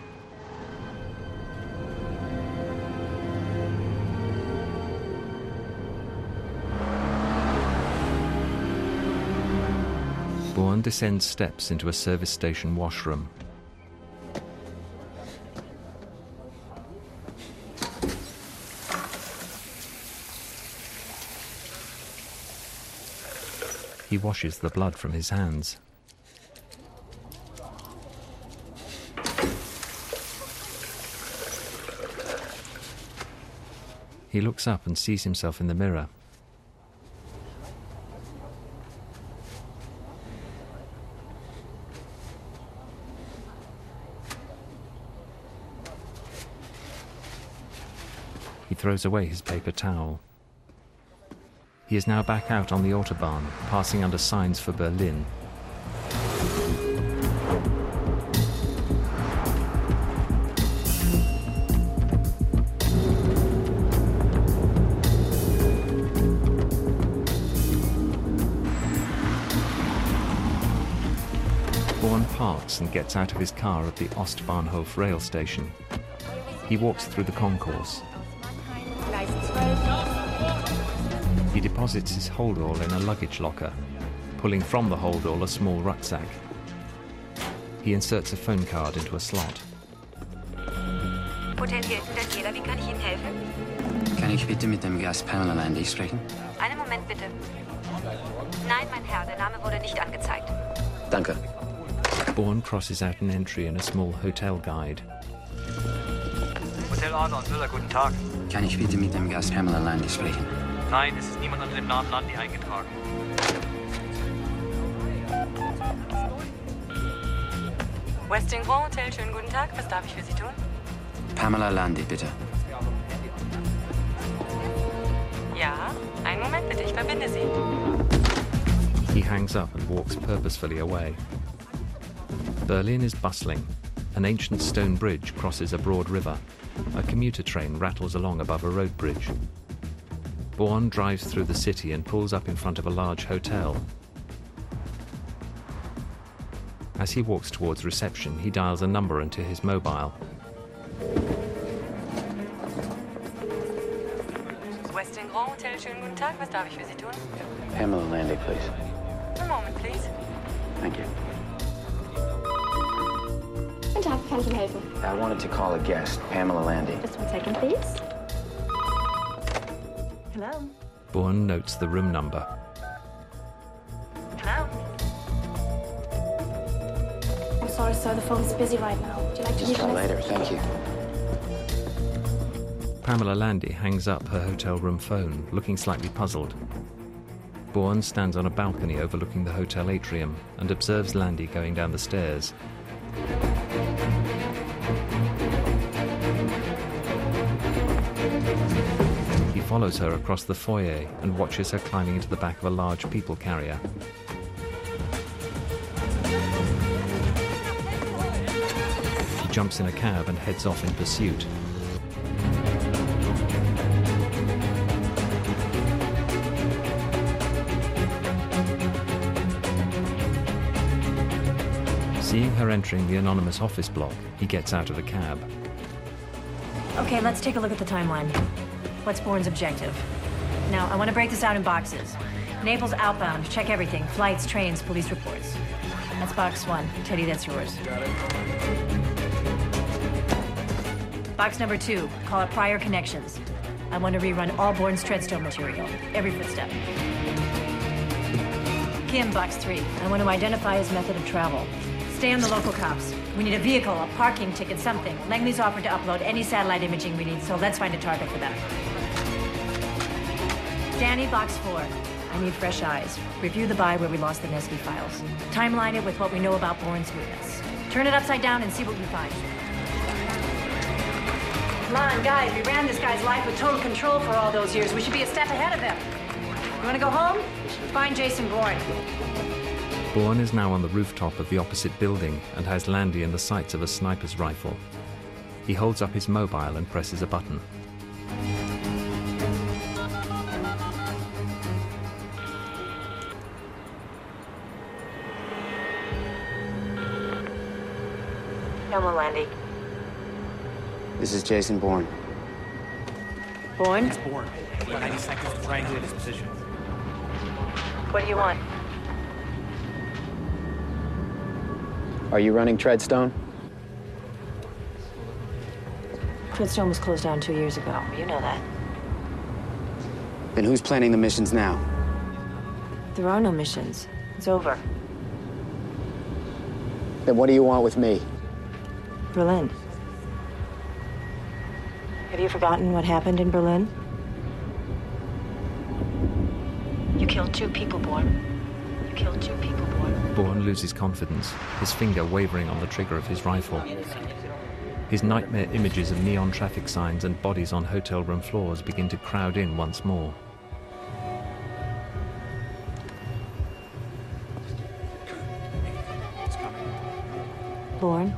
Bourne descends steps into a service station washroom. He washes the blood from his hands. He looks up and sees himself in the mirror. He throws away his paper towel. He is now back out on the Autobahn, passing under signs for Berlin. Bourne parks and gets out of his car at the Ostbahnhof rail station. He walks through the concourse. He deposits his holdall in a luggage locker, pulling from the holdall a small rucksack. He inserts a phone card into a slot. Hotel Hilton, Daniela, wie kann ich Ihnen helfen? Kann ich bitte mit dem Gast Pamela Landy sprechen? Einen Moment bitte. Nein, mein Herr, der Name wurde nicht angezeigt. Danke. Bourne crosses out an entry in a small hotel guide. Hotel Adlon, Müller, guten Tag. Kann ich bitte mit dem Gast Pamela Landy sprechen? Nein, es ist niemand unter dem Namen Landy eingetragen. Westin Grand Hotel, schönen guten Tag. Was darf ich für Sie tun? Pamela Landy, bitte. Ja, einen Moment bitte, ich verbinde Sie. He hangs up and walks purposefully away. Berlin is bustling. An ancient stone bridge crosses a broad river. A commuter train rattles along above a road bridge. Bourne drives through the city and pulls up in front of a large hotel. As he walks towards reception, he dials a number into his mobile. Westin Grand Hotel, schönen guten Tag. Was darf ich für Sie tun? Pamela Landy, please. One moment, please. Thank you. Guten Tag, kann ich Ihnen helfen? I wanted to call a guest, Pamela Landy. Just one second, please. Hello? Bourne notes the room number. Hello? sorry, sir. The phone's busy right now. Would you like to Just leave a try message? later, thank you. Pamela Landy hangs up her hotel room phone, looking slightly puzzled. Bourne stands on a balcony overlooking the hotel atrium and observes Landy going down the stairs. He follows her across the foyer and watches her climbing into the back of a large people carrier. He jumps in a cab and heads off in pursuit. Seeing her entering the anonymous office block, he gets out of the cab. Okay, let's take a look at the timeline. What's Bourne's objective? Now, I want to break this out in boxes. Naples outbound, check everything. Flights, trains, police reports. That's box one. Teddy, that's yours. Got it. Box number two, call it prior connections. I want to rerun all Bourne's Treadstone material, every footstep. Kim, box three, I want to identify his method of travel. Stay on the local cops. We need a vehicle, a parking ticket, something. Langley's offered to upload any satellite imaging we need, so let's find a target for that. Danny, box four. I need fresh eyes. Review the buy where we lost the Nesky files. Timeline it with what we know about Bourne's movements. Turn it upside down and see what we find. Come on, guys, we ran this guy's life with total control for all those years. We should be a step ahead of him. You want to go home? Find Jason Bourne. Bourne is now on the rooftop of the opposite building and has Landy in the sights of a sniper's rifle. He holds up his mobile and presses a button. Hello, Landy. This is Jason Bourne. Bourne? It's Bourne. We have ninety seconds to triangulate his position. What do you want? Are you running Treadstone? Treadstone was closed down two years ago. You know that. Then who's planning the missions now? There are no missions. It's over. Then what do you want with me? Berlin. Have you forgotten what happened in Berlin? You killed two people, Bourne. You killed two people, Bourne. Bourne loses confidence, his finger wavering on the trigger of his rifle. His nightmare images of neon traffic signs and bodies on hotel room floors begin to crowd in once more. Bourne?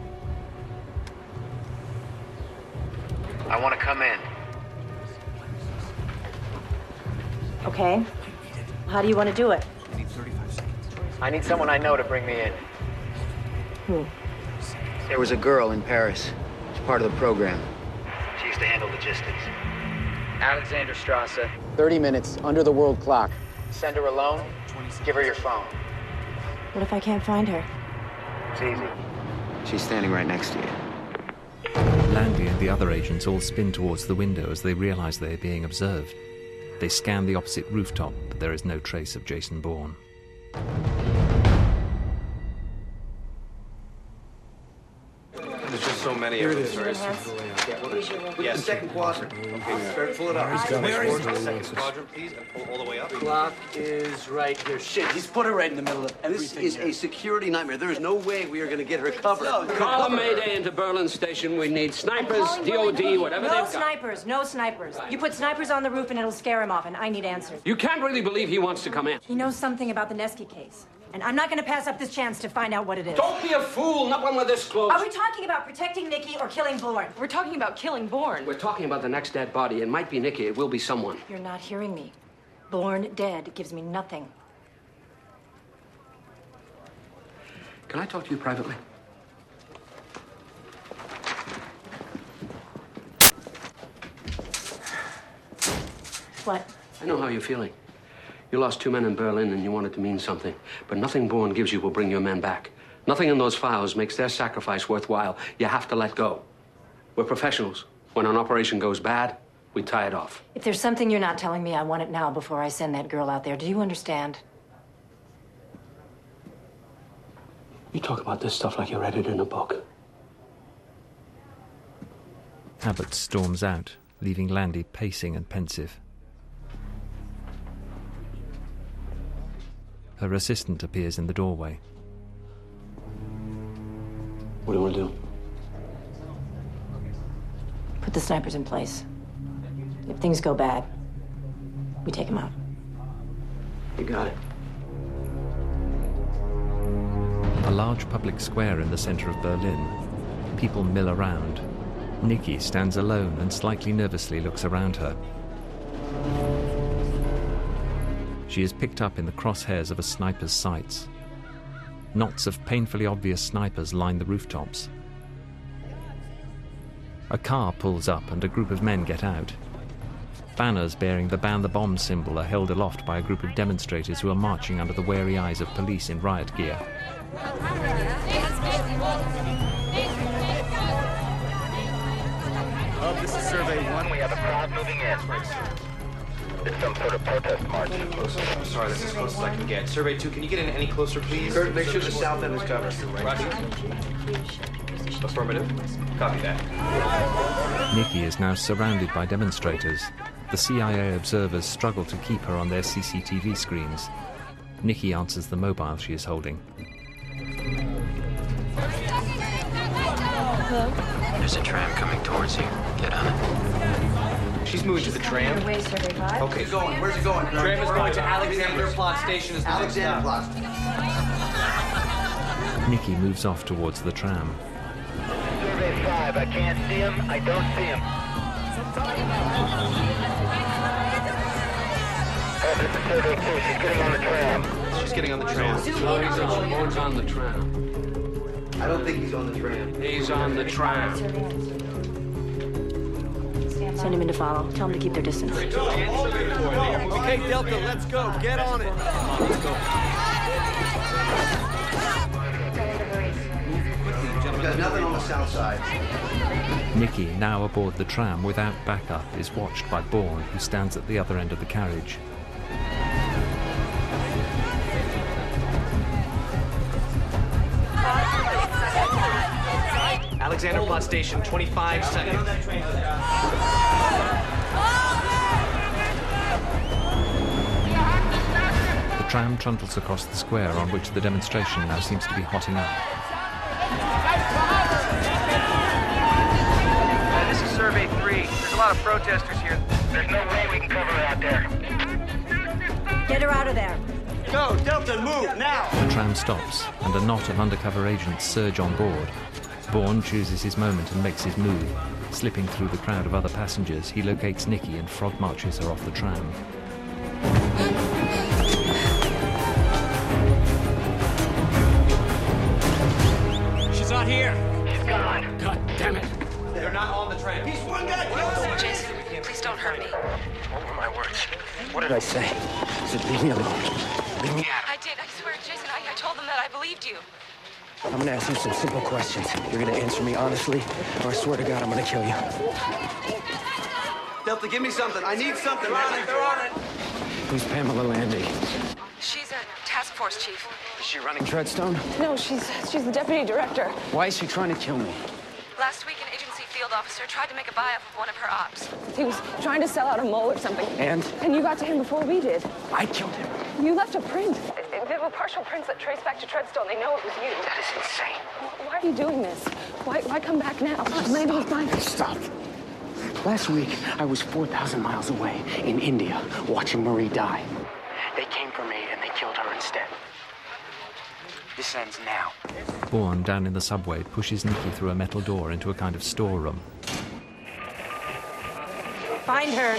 I want to come in. Okay. How do you want to do it? I need someone I know to bring me in. Who? There was a girl in Paris. She's part of the program. She used to handle logistics. Alexander Strasse. thirty minutes under the world clock. Send her alone. Give her your phone. What if I can't find her? It's easy. She's standing right next to you. Landy and the other agents all spin towards the window as they realize they are being observed. They scan the opposite rooftop, but there is no trace of Jason Bourne. There's just so many of them. Yes. Second quadrant. Okay, start, pull it up. Where is he? Second quadrant, please, and pull all the way up. Clock is right here. Shit, he's put her right in the middle of everything. This is a security nightmare. There is no way we are going to get her covered. Call a mayday into Berlin Station. We need snipers, D O D, whatever No they've got. snipers, no snipers. You put snipers on the roof and it'll scare him off, and I need answers. You can't really believe he wants to come in. He knows something about the Nesky case, and I'm not going to pass up this chance to find out what it is. Don't be a fool, not when we're this close. Are we talking about protecting Nikki or killing Bourne? We're talking about killing Bourne. We're talking about the next dead body. It might be Nikki. It will be someone. You're not hearing me. Bourne dead gives me nothing. Can I talk to you privately? What? I know how you're feeling. You lost two men in Berlin and you want it to mean something. But nothing Bourne gives you will bring your men back. Nothing in those files makes their sacrifice worthwhile. You have to let go. We're professionals. When an operation goes bad, we tie it off. If there's something you're not telling me, I want it now before I send that girl out there. Do you understand? You talk about this stuff like you read it in a book. Abbott storms out, leaving Landy pacing and pensive. Her assistant appears in the doorway. What do you want to do? Put the snipers in place. If things go bad, we take them out. You got it. A large public square in the center of Berlin. People mill around. Nikki stands alone and slightly nervously looks around her. She is picked up in the crosshairs of a sniper's sights. Knots of painfully obvious snipers line the rooftops. A car pulls up and a group of men get out. Banners bearing the Ban the Bomb symbol are held aloft by a group of demonstrators who are marching under the wary eyes of police in riot gear. Oh, this is Survey One. We have a crowd moving in. It's some sort of protest march. I'm sorry, that's as close as I can get. Survey Two, can you get in any closer, please? Kurt, make sure the south end is covered. Roger. Affirmative. Copy that. Nikki is now surrounded by demonstrators. The C I A observers struggle to keep her on their C C T V screens. Nikki answers the mobile she is holding. Hello? There's a tram coming towards you. Get on it. She's moving to the tram. Away, Survey five. Okay. Where's it going? Where's it going? Tram is going to Alexanderplatz Station as the next stop. Alexanderplatz. Nikki moves off towards the tram. Survey Five. I can't see him. I don't see him. Oh, this is Survey Two. She's getting on the tram. She's getting on the tram. Oh, he's on, Bourne's on the tram. I don't think he's on the tram. He's on the tram. Send him in to follow. Tell him to keep their distance. Okay, Delta, let's go. Get on it. Let's go. We've got nothing on the south side. Nikki, now aboard the tram without backup, is watched by Bourne, who stands at the other end of the carriage. Alexanderplatz Station, twenty-five seconds. The tram trundles across the square on which the demonstration now seems to be hotting up. This is Survey Three. There's a lot of protesters here. There's no way we can cover her out there. Get her out of there. Go, Delta, move, now! The tram stops, and a knot of undercover agents surge on board. Bourne chooses his moment and makes his move. Slipping through the crowd of other passengers, he locates Nikki and frog marches her off the tram. She's not here. She's gone. God damn it. They're not on the tram. He's one guy. Jason, please don't hurt me. What were my words? What did I say? I said, leave me alone. Leave me out. I did, I swear, Jason, I, I told them that I believed you. I'm gonna ask you some simple questions. You're gonna answer me honestly, or I swear to God, I'm gonna kill you. Delta, give me something. I need something. They're on it. They're on it. Who's Pamela Landy? She's a task force chief. Is she running Treadstone? No, she's she's the deputy director. Why is she trying to kill me? Last week, an agency field officer tried to make a buy-off of one of her ops. He was trying to sell out a mole or something. And? And you got to him before we did. I killed him. You left a print. There were partial prints that trace back to Treadstone. They know it was you. That is insane. Why are you doing this? Why, why come back now? Landy was fine. Stop. Last week, I was four thousand miles away in India watching Marie die. They came for me and they killed her instead. This ends now. Bourne, down in the subway, pushes Nikki through a metal door into a kind of storeroom. Find her.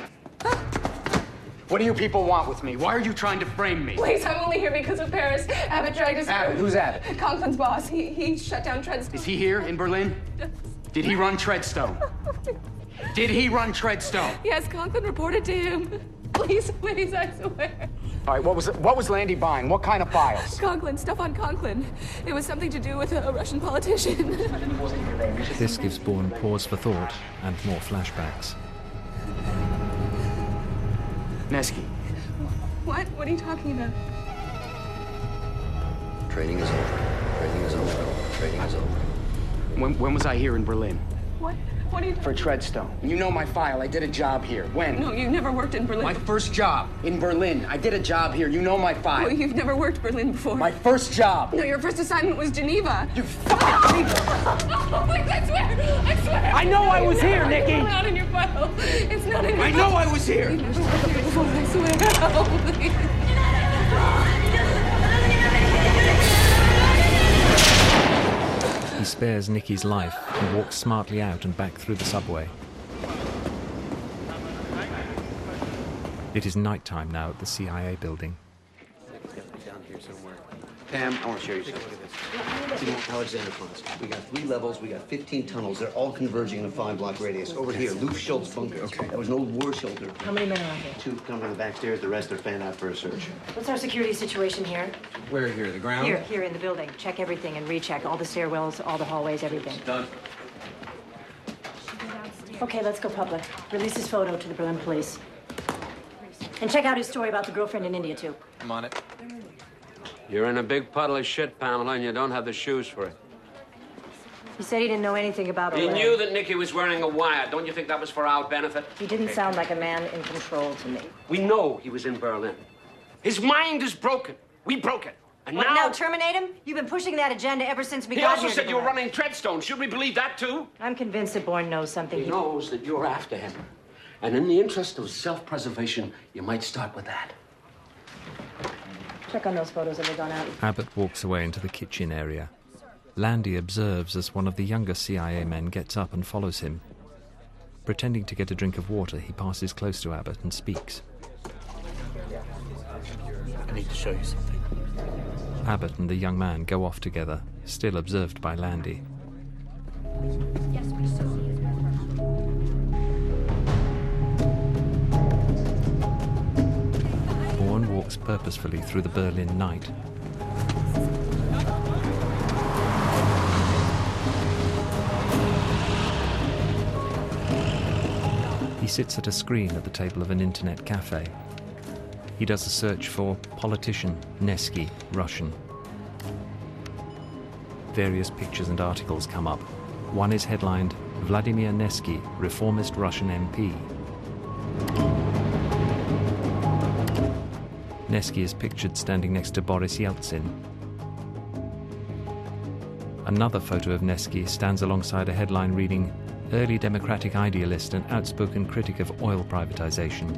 What do you people want with me? Why are you trying to frame me? Please, I'm only here because of Paris. Abbott dragged us Abbott? through. Who's Abbott? Conklin's boss. He he shut down Treadstone. Is he here in Berlin? Did he run Treadstone? Did he run Treadstone? Yes, Conklin reported to him. Please, please, I swear. All right, what was what was Landy buying? What kind of files? Conklin, stuff on Conklin. It was something to do with a, a Russian politician. This gives Bourne pause for thought and more flashbacks. Nesky. What? What are you talking about? Training is over. is over. Training is over. When, when was I here in Berlin? What? What are you... For Treadstone. You know my file. I did a job here. When? No, you never worked in Berlin. My first job in Berlin. I did a job here. You know my file. Well, you've never worked Berlin before. My first job. No, your first assignment was Geneva. You fucking... Oh, please, I swear! I swear! I know I was here, Nikki! It's not in your file. It's not in your I file. know I was here! You've never worked here before, I swear. Oh, please. He spares Nikki's life and walks smartly out and back through the subway. It is nighttime now at the C I A building. Down here somewhere. Pam, I want to show you something. See, Alexander Franz. We got three levels, we got fifteen tunnels. They're all converging in a five-block radius. Over here, Lou Schultz bunker. Okay. That was an old war shelter. How many men are out here? Two come from the back stairs, the rest are fanned out for a search. What's our security situation here? Where here, the ground? Here, here in the building. Check everything and recheck. All the stairwells, all the hallways, everything. Done. Okay, let's go public. Release his photo to the Berlin police. And check out his story about the girlfriend in India, too. I'm on it. You're in a big puddle of shit, Pamela, and you don't have the shoes for it. He said he didn't know anything about He Olay. knew that Nicky was wearing a wire. Don't you think that was for our benefit? He didn't sound like a man in control to me. We know he was in Berlin. His mind is broken. We broke it. And What, now... now terminate him? You've been pushing that agenda ever since we He got also here said you were together. running Treadstone. Should we believe that, too? I'm convinced that Bourne knows something. He knows that you're after him. And in the interest of self-preservation, you might start with that. Check on those photos that have gone out. Abbott walks away into the kitchen area. Landy observes as one of the younger C I A men gets up and follows him. Pretending to get a drink of water, he passes close to Abbott and speaks. I need to show you something. Abbott and the young man go off together, still observed by Landy. Yes, we saw you. Bourne walks purposefully through the Berlin night. He sits at a screen at the table of an internet cafe. He does a search for politician Nevsky, Russian. Various pictures and articles come up. One is headlined, Vladimir Nevsky, reformist Russian M P. Nevsky is pictured standing next to Boris Yeltsin. Another photo of Nevsky stands alongside a headline reading, Early democratic idealist and outspoken critic of oil privatization.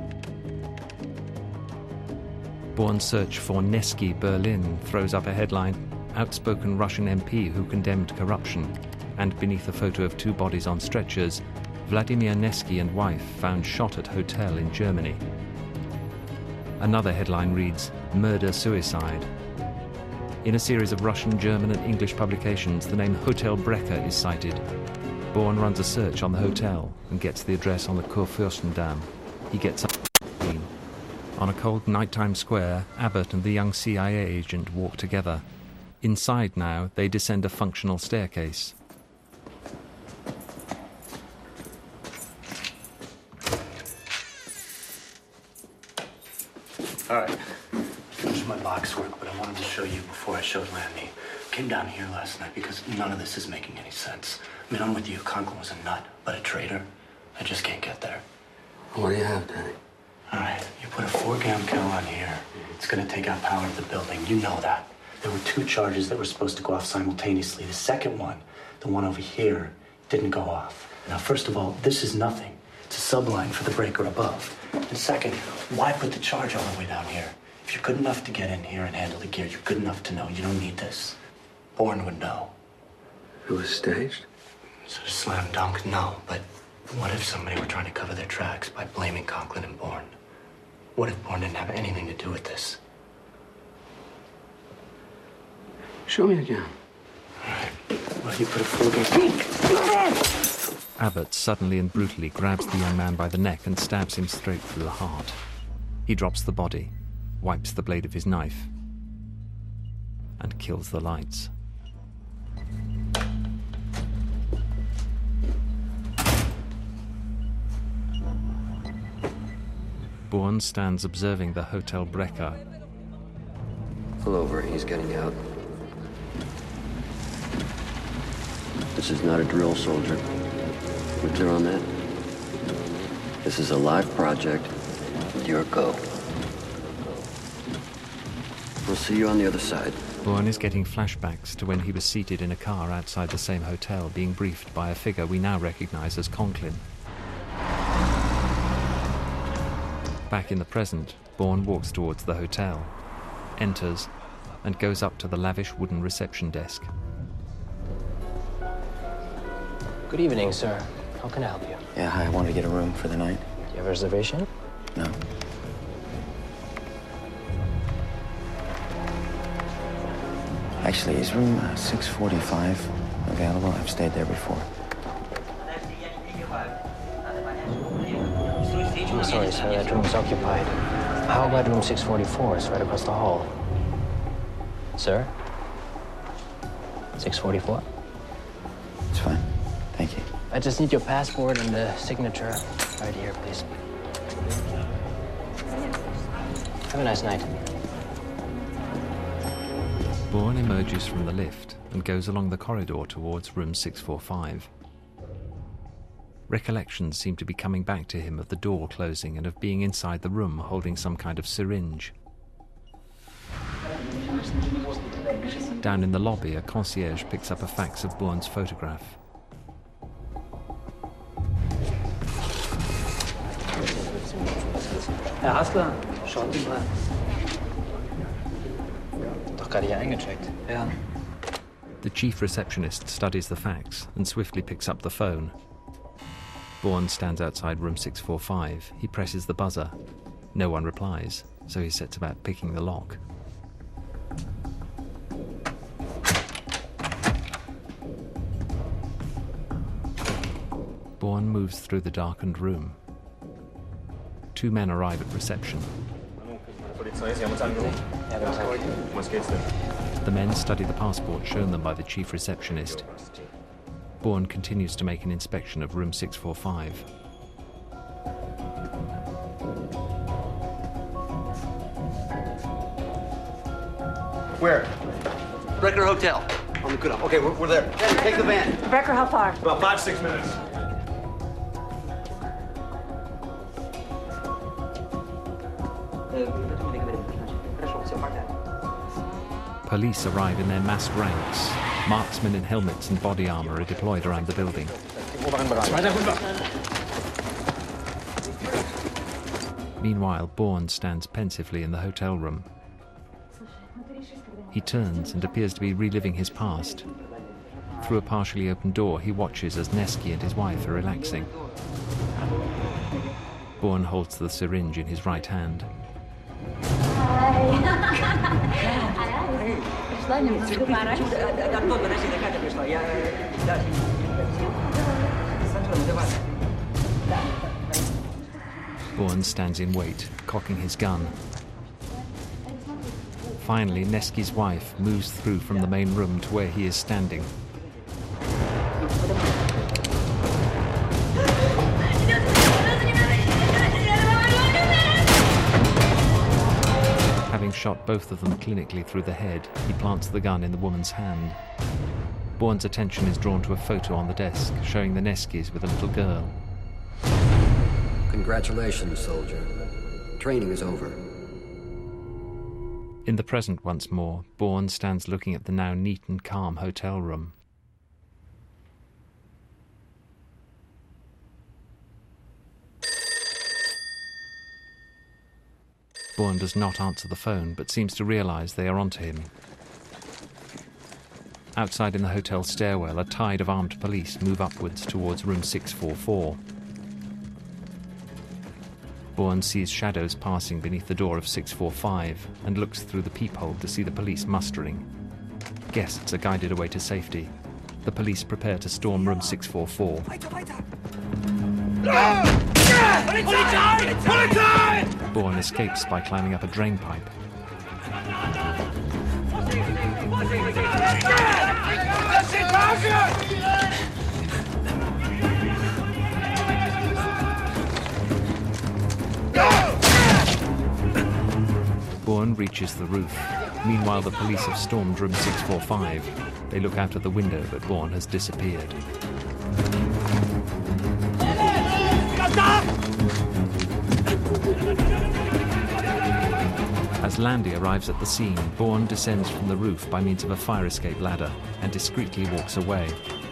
Bourne's search for Nevsky Berlin throws up a headline, Outspoken Russian M P who condemned corruption, and beneath a photo of two bodies on stretchers, Vladimir Nevsky and wife found shot at hotel in Germany. Another headline reads, Murder-Suicide. In a series of Russian, German and English publications, the name Hotel Brecker is cited. Bourne runs a search on the hotel and gets the address on the Kurfürstendamm. He gets up. On a cold nighttime square, Abbott and the young C I A agent walk together. Inside now, they descend a functional staircase. All right. Finished my box work, but I wanted to show you before I showed Landy. Came down here last night because none of this is making any sense. I mean, I'm with you. Conklin was a nut, but a traitor. I just can't get there. What do you have, Danny? All right, you put a four-gam kill on here. It's gonna take out power of the building. You know that. There were two charges that were supposed to go off simultaneously. The second one, the one over here, didn't go off. Now, first of all, this is nothing. It's a subline for the breaker above. And second, why put the charge all the way down here? If you're good enough to get in here and handle the gear, you're good enough to know you don't need this. Bourne would know. It was staged? Sort of slam dunk, no, but what if somebody were trying to cover their tracks by blaming Conklin and Bourne? What if Bourne didn't have anything to do with this? Show me again. All right. Well, you put a full Abbott suddenly and brutally grabs the young man by the neck and stabs him straight through the heart. He drops the body, wipes the blade of his knife, and kills the lights. Bourne stands observing the Hotel Brecker. Pull over, he's getting out. This is not a drill, soldier. We clear on that? This is a live project. Your go. We'll see you on the other side. Bourne is getting flashbacks to when he was seated in a car outside the same hotel, being briefed by a figure we now recognize as Conklin. Back in the present, Bourne walks towards the hotel, enters, and goes up to the lavish wooden reception desk. Good evening, sir. How can I help you? Yeah, hi, I wanted to get a room for the night. Do you have a reservation? No. Actually, is room uh, six forty-five available? I've stayed there before. I'm sorry, sir. That room is occupied. How about room six forty-four? It's right across the hall. Sir? six forty-four? It's fine. Thank you. I just need your passport and the signature right here, please. Have a nice night. Bourne emerges from the lift and goes along the corridor towards room six forty-five. Recollections seem to be coming back to him of the door closing and of being inside the room holding some kind of syringe. Down in the lobby, a concierge picks up a fax of Bourne's photograph. Herr Hassler, schauen Sie mal. Doch gerade hier eingecheckt. Ja. The chief receptionist studies the fax and swiftly picks up the phone. Bourne stands outside room six forty-five. He presses the buzzer. No one replies, so he sets about picking the lock. Bourne moves through the darkened room. Two men arrive at reception. The men study the passport shown them by the chief receptionist. Bourne continues to make an inspection of room six forty-five. Where? Brecker Hotel. On the good up. Okay, we're, we're there. Hey, take the van. Brecker, how far? About five, six minutes. Police arrive in their massed ranks. Marksmen in helmets and body armor are deployed around the building. Meanwhile, Bourne stands pensively in the hotel room. He turns and appears to be reliving his past. Through a partially open door, he watches as Neski and his wife are relaxing. Bourne holds the syringe in his right hand. Bourne stands in wait, cocking his gun. Finally, Neski's wife moves through from the main room to where he is standing. Having shot both of them clinically through the head, he plants the gun in the woman's hand. Bourne's attention is drawn to a photo on the desk showing the Neskis with a little girl. Congratulations, soldier. Training is over. In the present once more, Bourne stands looking at the now neat and calm hotel room. Bourne does not answer the phone, but seems to realize they are onto him. Outside in the hotel stairwell, a tide of armed police move upwards towards room six forty-four. Bourne sees shadows passing beneath the door of six forty-five and looks through the peephole to see the police mustering. Guests are guided away to safety. The police prepare to storm room six forty-four. Bourne escapes by climbing up a drain pipe. Bourne reaches the roof. Meanwhile, the police have stormed room six forty-five. They look out of the window, but Bourne has disappeared. As Landy arrives at the scene, Bourne descends from the roof by means of a fire escape ladder and discreetly walks away.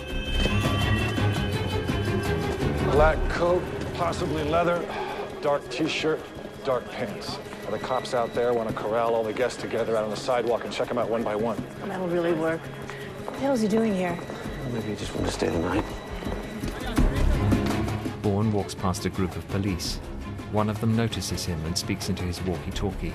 Black coat, possibly leather, dark t-shirt, dark pants. Now, the cops out there want to corral all the guests together out on the sidewalk and check them out one by one. That'll really work. What the hell is he doing here? Maybe he just wanted to stay the night. Bourne walks past a group of police. One of them notices him and speaks into his walkie-talkie.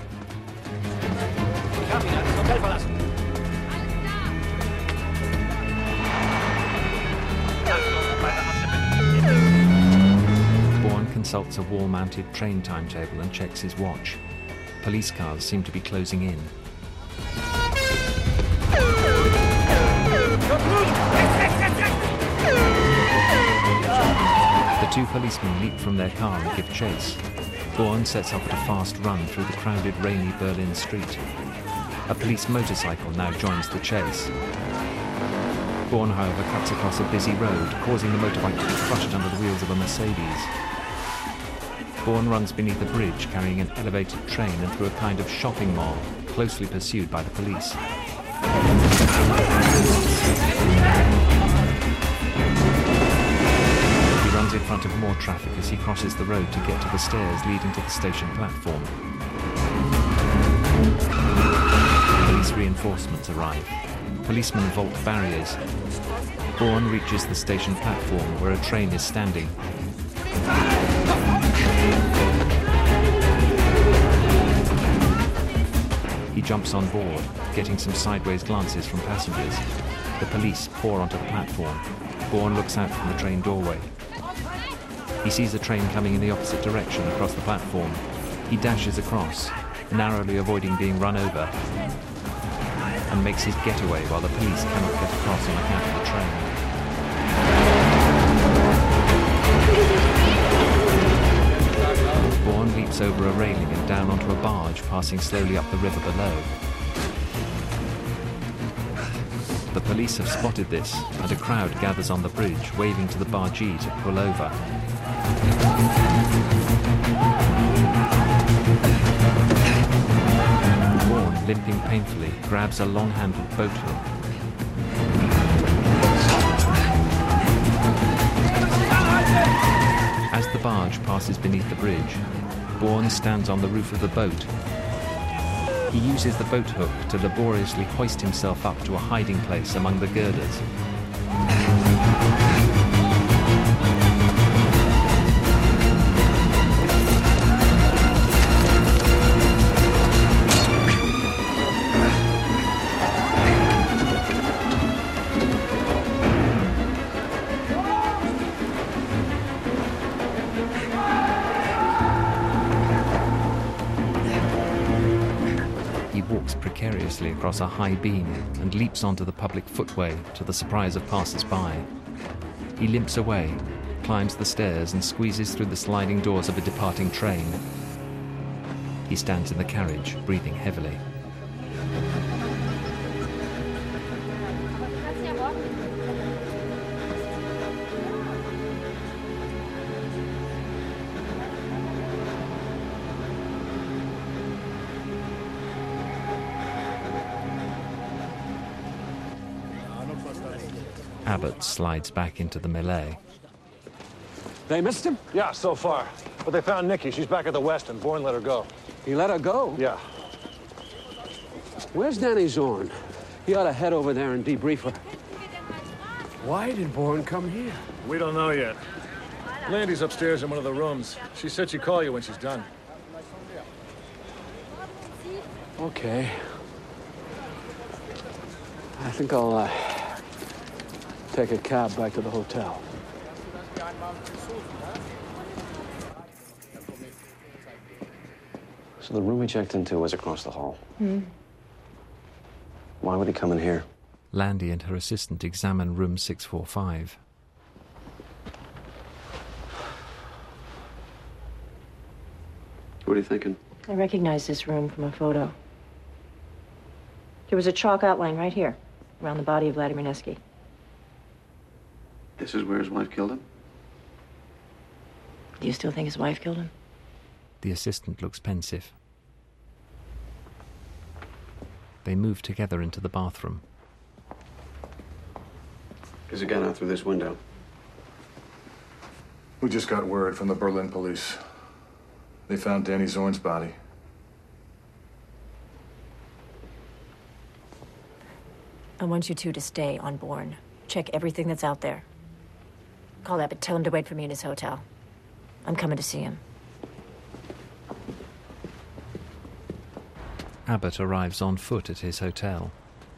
Bourne consults a wall-mounted train timetable and checks his watch. Police cars seem to be closing in. The two policemen leap from their car and give chase. Bourne sets off at a fast run through the crowded, rainy Berlin street. A police motorcycle now joins the chase. Bourne, however, cuts across a busy road, causing the motorbike to be crushed under the wheels of a Mercedes. Bourne runs beneath a bridge carrying an elevated train and through a kind of shopping mall, closely pursued by the police. He runs in front of more traffic as he crosses the road to get to the stairs leading to the station platform. Police reinforcements arrive. Policemen vault barriers. Bourne reaches the station platform where a train is standing. He jumps on board, getting some sideways glances from passengers. The police pour onto the platform. Bourne looks out from the train doorway. He sees a train coming in the opposite direction across the platform. He dashes across, narrowly avoiding being run over, and makes his getaway while the police cannot get across on account of the train. Bourne leaps over a railing and down onto a barge passing slowly up the river below. The police have spotted this, and a crowd gathers on the bridge, waving to the bargee to pull over. Bourne, limping painfully, grabs a long-handled boat hook. As the barge passes beneath the bridge, Bourne stands on the roof of the boat. He uses the boat hook to laboriously hoist himself up to a hiding place among the girders. Precariously across a high beam and leaps onto the public footway to the surprise of passers-by. He limps away, climbs the stairs and squeezes through the sliding doors of a departing train. He stands in the carriage, breathing heavily. Abbott slides back into the melee. They missed him? Yeah, so far. But they found Nikki. She's back at the Westin. Bourne let her go. He let her go? Yeah. Where's Danny Zorn? He ought to head over there and debrief her. Why did Bourne come here? We don't know yet. Landy's upstairs in one of the rooms. She said she'd call you when she's done. Okay. I think I'll, uh... take a cab back to the hotel. So the room we checked into was across the hall. Hmm. Why would he come in here? Landy and her assistant examine room six four five. What are you thinking? I recognize this room from a photo. There was a chalk outline right here. around the body of Vladimir Nevsky. This is where his wife killed him? Do you still think his wife killed him? The assistant looks pensive. They move together into the bathroom. There's a gun out through this window. We just got word from the Berlin police. They found Danny Zorn's body. I want you two to stay on Bourne. Check everything that's out there. Call Abbott, tell him to wait for me in his hotel. I'm coming to see him. Abbott arrives on foot at his hotel.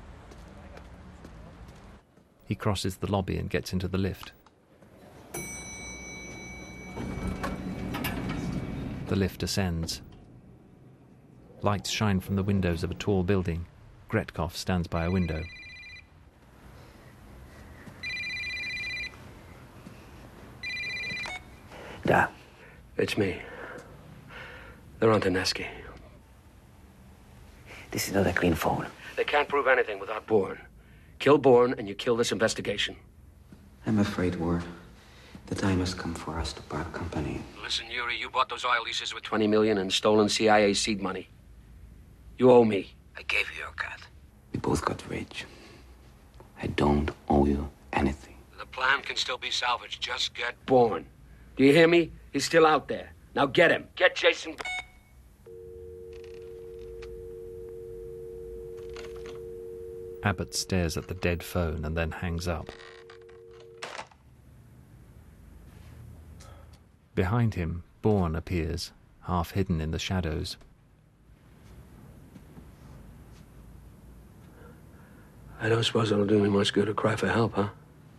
He crosses the lobby and gets into the lift. The lift ascends. Lights shine from the windows of a tall building. Gretkov stands by a window. Da. It's me. They're on to Nevsky. This is not a clean phone. They can't prove anything without Bourne. Kill Bourne and you kill this investigation. I'm afraid, Ward. The time has come for us to part company. Listen, Yuri, you bought those oil leases with twenty million and stolen C I A seed money. You owe me. I gave you your cut. We both got rich. I don't owe you anything. The plan can still be salvaged. Just get Bourne. Do you hear me? He's still out there. Now get him. Get Jason. Abbott stares at the dead phone and then hangs up. Behind him, Bourne appears, half hidden in the shadows. I don't suppose it'll do me much good to cry for help, huh?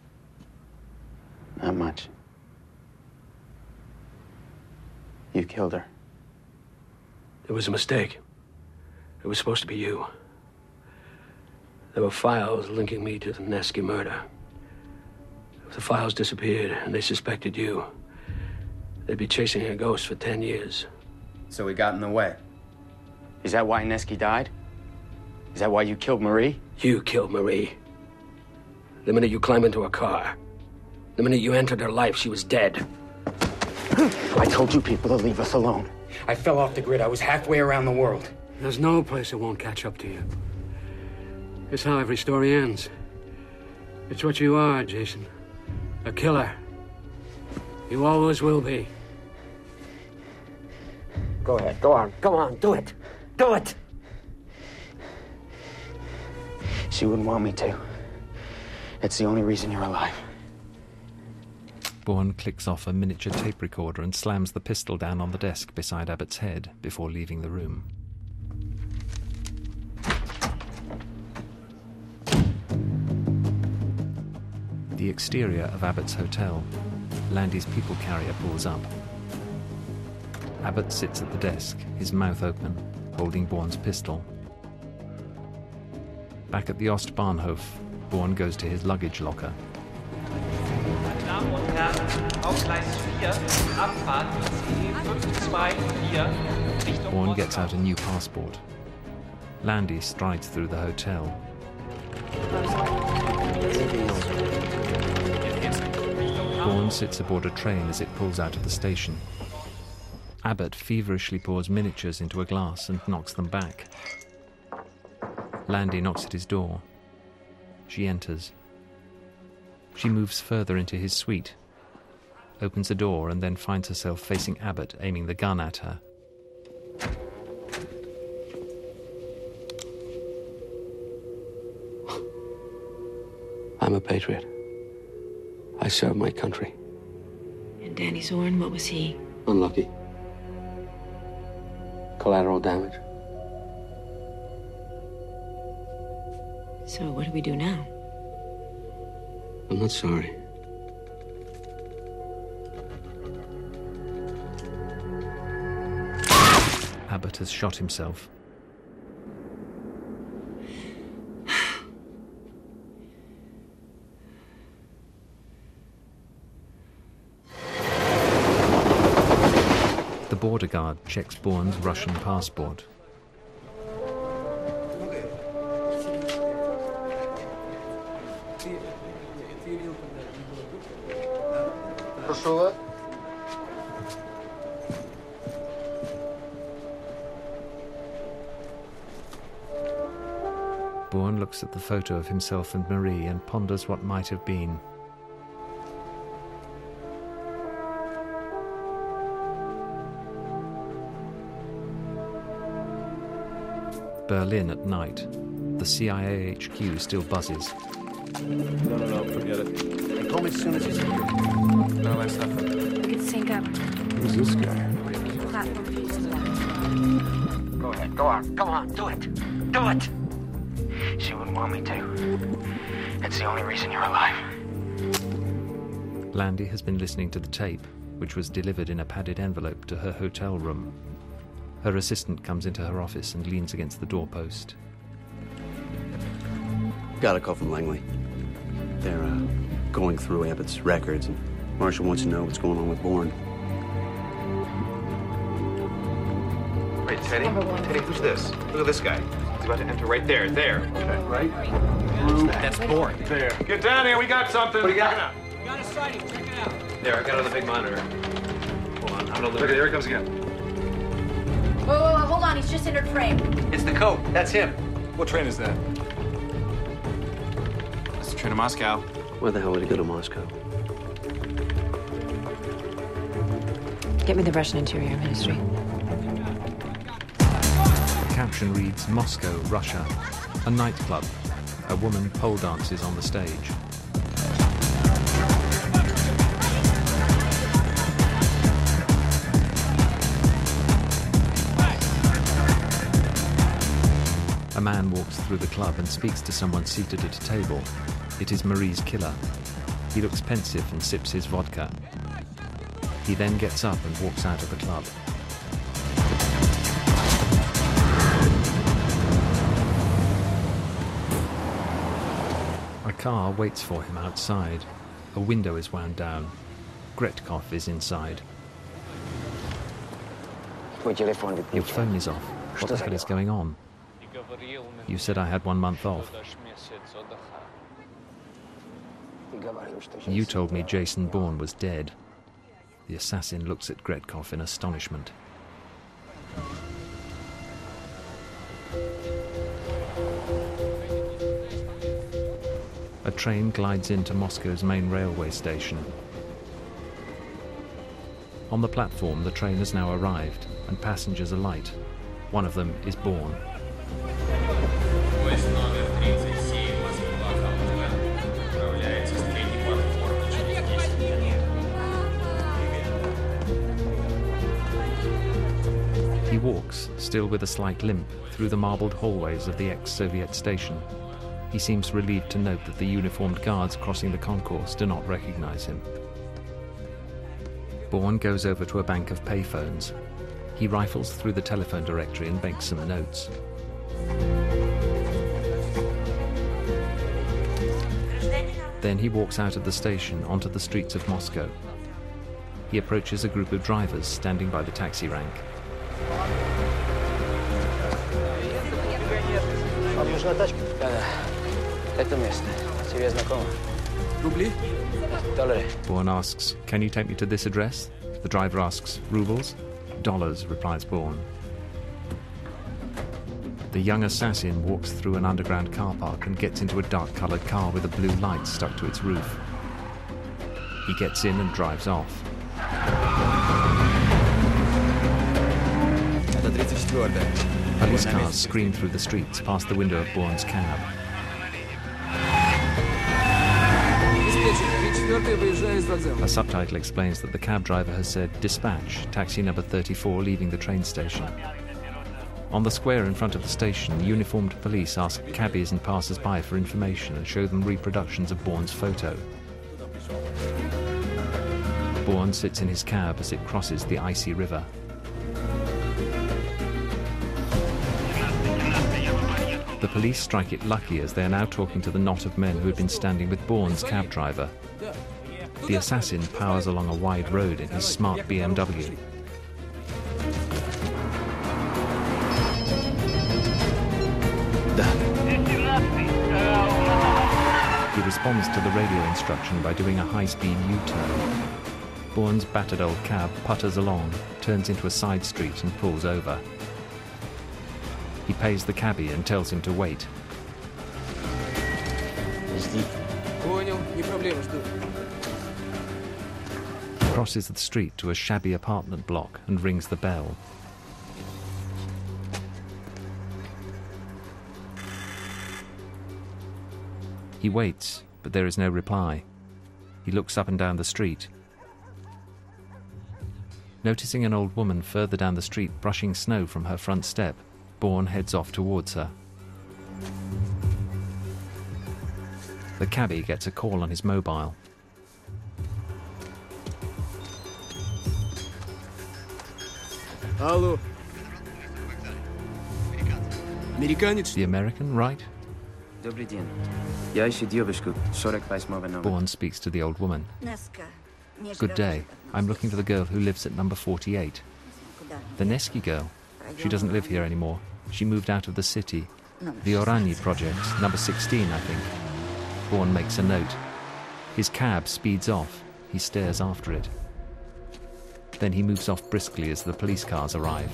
Not much. You killed her. It was a mistake. It was supposed to be you. There were files linking me to the Nevsky murder. If the files disappeared and they suspected you, they'd be chasing a ghost for ten years. So we got in the way. Is that why Nevsky died? Is that why you killed Marie? You killed Marie. The minute you climbed into her car, the minute you entered her life, she was dead. I told you people to leave us alone. I fell off the grid. I was halfway around the world. There's no place that won't catch up to you. It's how every story ends. It's what you are, Jason. A killer. You always will be. Go ahead. Go on. Go on. Do it. Do it. She wouldn't want me to. It's the only reason you're alive. Bourne clicks off a miniature tape recorder and slams the pistol down on the desk beside Abbott's head before leaving the room. The exterior of Abbott's hotel. Landy's people carrier pulls up. Abbott sits at the desk, his mouth open, holding Bourne's pistol. Back at the Ostbahnhof, Bourne goes to his luggage locker. Bourne gets out a new passport. Landy strides through the hotel. Bourne sits aboard a train as it pulls out of the station. Abbott feverishly pours miniatures into a glass and knocks them back. Landy knocks at his door. She enters. She moves further into his suite, opens a door, and then finds herself facing Abbott, aiming the gun at her. I'm a patriot. I serve my country. And Danny Zorn, what was he? Unlucky. Collateral damage. So what do we do now? I'm not sorry. Abbott has shot himself. The border guard checks Bourne's Russian passport. Proszę вас. Bourne looks at the photo of himself and Marie and ponders what might have been. Berlin at night. The C I A H Q still buzzes. No, no, no, forget it. Hey, call me as soon as he's here. No, that's nothing. We could sync up. Who's this guy? Platform for you to left. Go ahead. Go on. Go on. Do it. Do it. She wouldn't want me to. It's the only reason you're alive. Landy has been listening to the tape, which was delivered in a padded envelope to her hotel room. Her assistant comes into her office and leans against the doorpost. Got a call from Langley. They're uh, going through Abbott's records, and Marshall wants to know what's going on with Bourne. Wait, Teddy? Teddy, who's this? Look at this guy. He's about to enter right there. There. Okay, right? That's Bourne. There. Get down here. We got something. What do you got? We got a sighting. Check it out. There, I got it on the big monitor. Hold on. I'm gonna look. Okay, there he comes again. Whoa, whoa, whoa, hold on. He's just entered frame. It's the coat. That's him. What train is that? That's the train to Moscow. Why the hell would he go to Moscow? Get me the Russian Interior Ministry. The caption reads, Moscow, Russia. A nightclub. A woman pole dances on the stage. A man walks through the club and speaks to someone seated at a table. It is Marie's killer. He looks pensive and sips his vodka. He then gets up and walks out of the club. A car waits for him outside. A window is wound down. Gretkov is inside. Your phone is off. What the hell is going on? You said I had one month off. You told me Jason Bourne was dead. The assassin looks at Gretkov in astonishment. A train glides into Moscow's main railway station. On the platform, the train has now arrived, and passengers alight. One of them is Bourne. He walks, still with a slight limp, through the marbled hallways of the ex-Soviet station. He seems relieved to note that the uniformed guards crossing the concourse do not recognize him. Bourne goes over to a bank of payphones. He rifles through the telephone directory and makes some notes. Then he walks out of the station onto the streets of Moscow. He approaches a group of drivers standing by the taxi rank. Bourne asks, can you take me to this address? The driver asks, rubles? Dollars, replies Bourne. The young assassin walks through an underground car park and gets into a dark-coloured car with a blue light stuck to its roof. He gets in and drives off. Police cars scream through the streets past the window of Bourne's cab. A subtitle explains that the cab driver has said, dispatch, taxi number thirty-four leaving the train station. On the square in front of the station, uniformed police ask cabbies and passers-by for information and show them reproductions of Bourne's photo. Bourne sits in his cab as it crosses the icy river. The police strike it lucky as they are now talking to the knot of men who had been standing with Bourne's cab driver. The assassin powers along a wide road in his smart B M W. He responds to the radio instruction by doing a high-speed U-turn. Bourne's battered old cab putters along, turns into a side street and pulls over. He pays the cabbie and tells him to wait. Crosses the street to a shabby apartment block and rings the bell. He waits, but there is no reply. He looks up and down the street. Noticing an old woman further down the street brushing snow from her front step, Bourne heads off towards her. The cabbie gets a call on his mobile. Hello. Amerikanец? The American, right? Добрый день. Я ищу девушку, сорок восьмого номера. Bourne speaks to the old woman. Good day. I'm looking for the girl who lives at number forty-eight. The Neski girl. She doesn't live here anymore. She moved out of the city. The Orani project, number sixteen, I think. Bourne makes a note. His cab speeds off. He stares after it. Then he moves off briskly as the police cars arrive.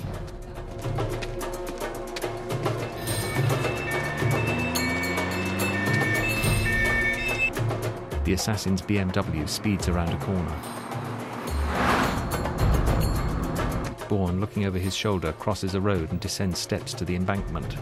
The assassin's B M W speeds around a corner. Bourne, looking over his shoulder, crosses a road and descends steps to the embankment.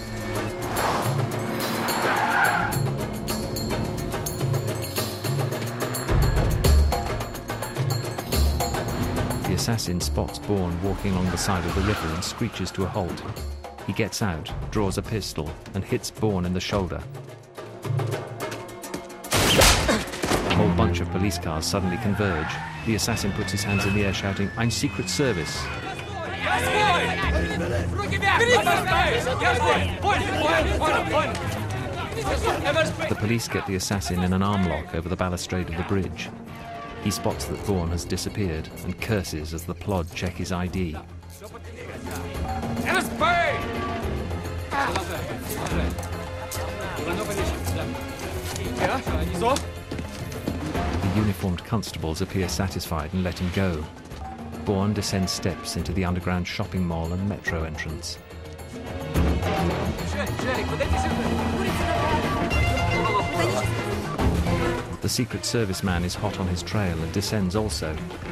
The assassin spots Bourne walking along the side of the river and screeches to a halt. He gets out, draws a pistol, and hits Bourne in the shoulder. A whole bunch of police cars suddenly converge. The assassin puts his hands in the air shouting, "I'm Secret Service." The police get the assassin in an arm lock over the balustrade of the bridge. He spots that Bourne has disappeared and curses as the plod check his I D. The uniformed constables appear satisfied and let him go. Bourne descends steps into the underground shopping mall and metro entrance. The Secret Service man is hot on his trail and descends also.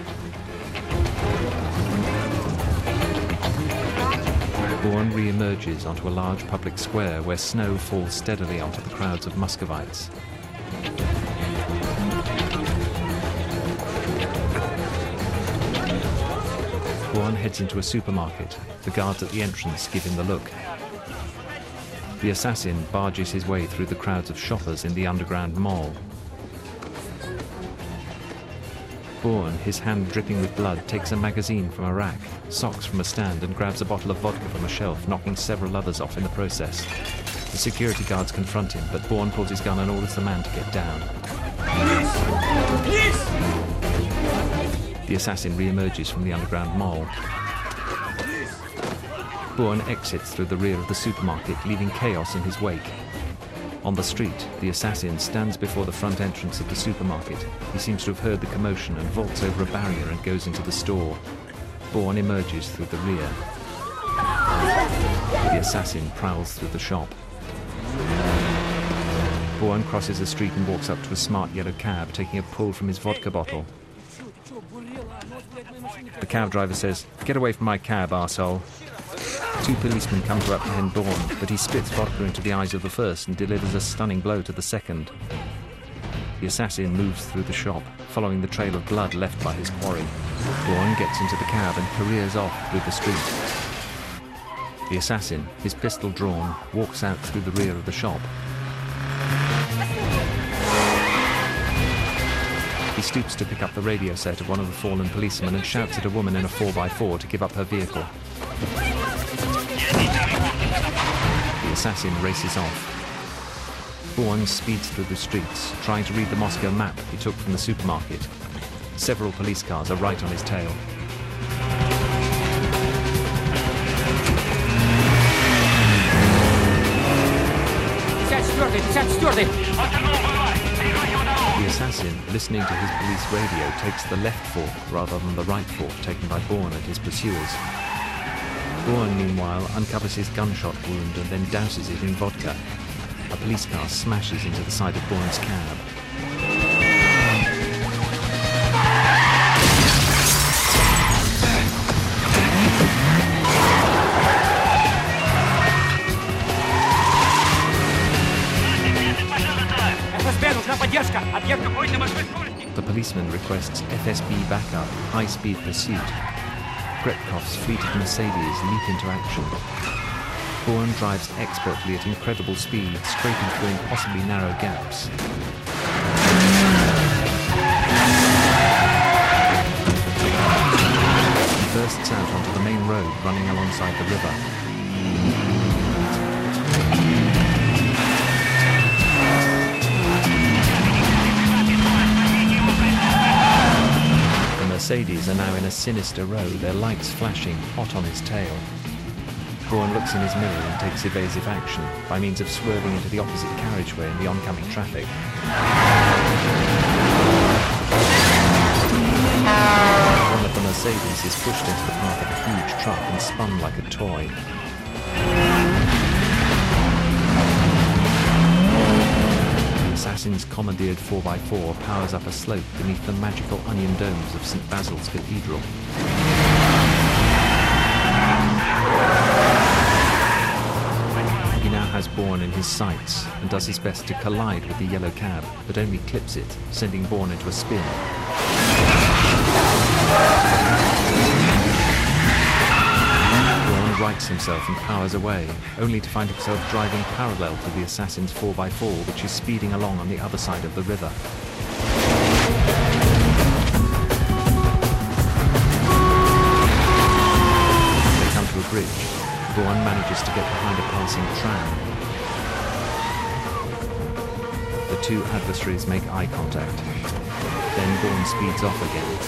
Bourne re-emerges onto a large public square where snow falls steadily onto the crowds of Muscovites. Bourne heads into a supermarket. The guards at the entrance give him the look. The assassin barges his way through the crowds of shoppers in the underground mall. Bourne, his hand dripping with blood, takes a magazine from a rack, socks from a stand, and grabs a bottle of vodka from a shelf, knocking several others off in the process. The security guards confront him, but Bourne pulls his gun and orders the man to get down. Police! The assassin re-emerges from the underground mall. Bourne exits through the rear of the supermarket, leaving chaos in his wake. On the street, the assassin stands before the front entrance of the supermarket. He seems to have heard the commotion and vaults over a barrier and goes into the store. Bourne emerges through the rear. The assassin prowls through the shop. Bourne crosses the street and walks up to a smart yellow cab, taking a pull from his vodka bottle. The cab driver says, "Get away from my cab, arsehole." Two policemen come to apprehend Bourne, but he spits vodka into the eyes of the first and delivers a stunning blow to the second. The assassin moves through the shop, following the trail of blood left by his quarry. Bourne gets into the cab and careers off through the street. The assassin, his pistol drawn, walks out through the rear of the shop. He stoops to pick up the radio set of one of the fallen policemen and shouts at a woman in a four by four to give up her vehicle. The assassin races off. Bourne speeds through the streets, trying to read the Moscow map he took from the supermarket. Several police cars are right on his tail. The The assassin, listening to his police radio, takes the left fork rather than the right fork taken by Bourne and his pursuers. Bourne, meanwhile, uncovers his gunshot wound and then douses it in vodka. A police car smashes into the side of Bourne's cab. The policeman requests F S B backup, high-speed pursuit. Gretkoff's fleeted Mercedes leap into action. Bourne drives expertly at incredible speed, scraping through impossibly narrow gaps. He bursts out onto the main road running alongside the river. Mercedes are now in a sinister row, their lights flashing, hot on his tail. Bourne looks in his mirror and takes evasive action by means of swerving into the opposite carriageway in the oncoming traffic. One of the Mercedes is pushed into the path of a huge truck and spun like a toy. Assassin's commandeered four by four powers up a slope beneath the magical onion domes of Saint Basil's Cathedral. He now has Bourne in his sights and does his best to collide with the yellow cab, but only clips it, sending Bourne into a spin. Bourne rights himself and powers away, only to find himself driving parallel to the assassin's four by four, which is speeding along on the other side of the river. They come to a bridge. Bourne manages to get behind a passing tram. The two adversaries make eye contact. Then Bourne speeds off again.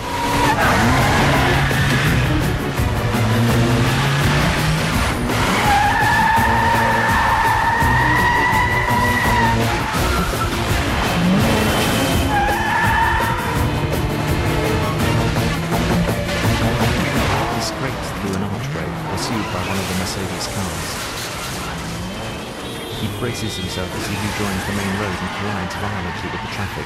He scrapes through an archway, pursued by one of the Mercedes cars. He braces himself as he rejoins the main road and collides violently with the traffic.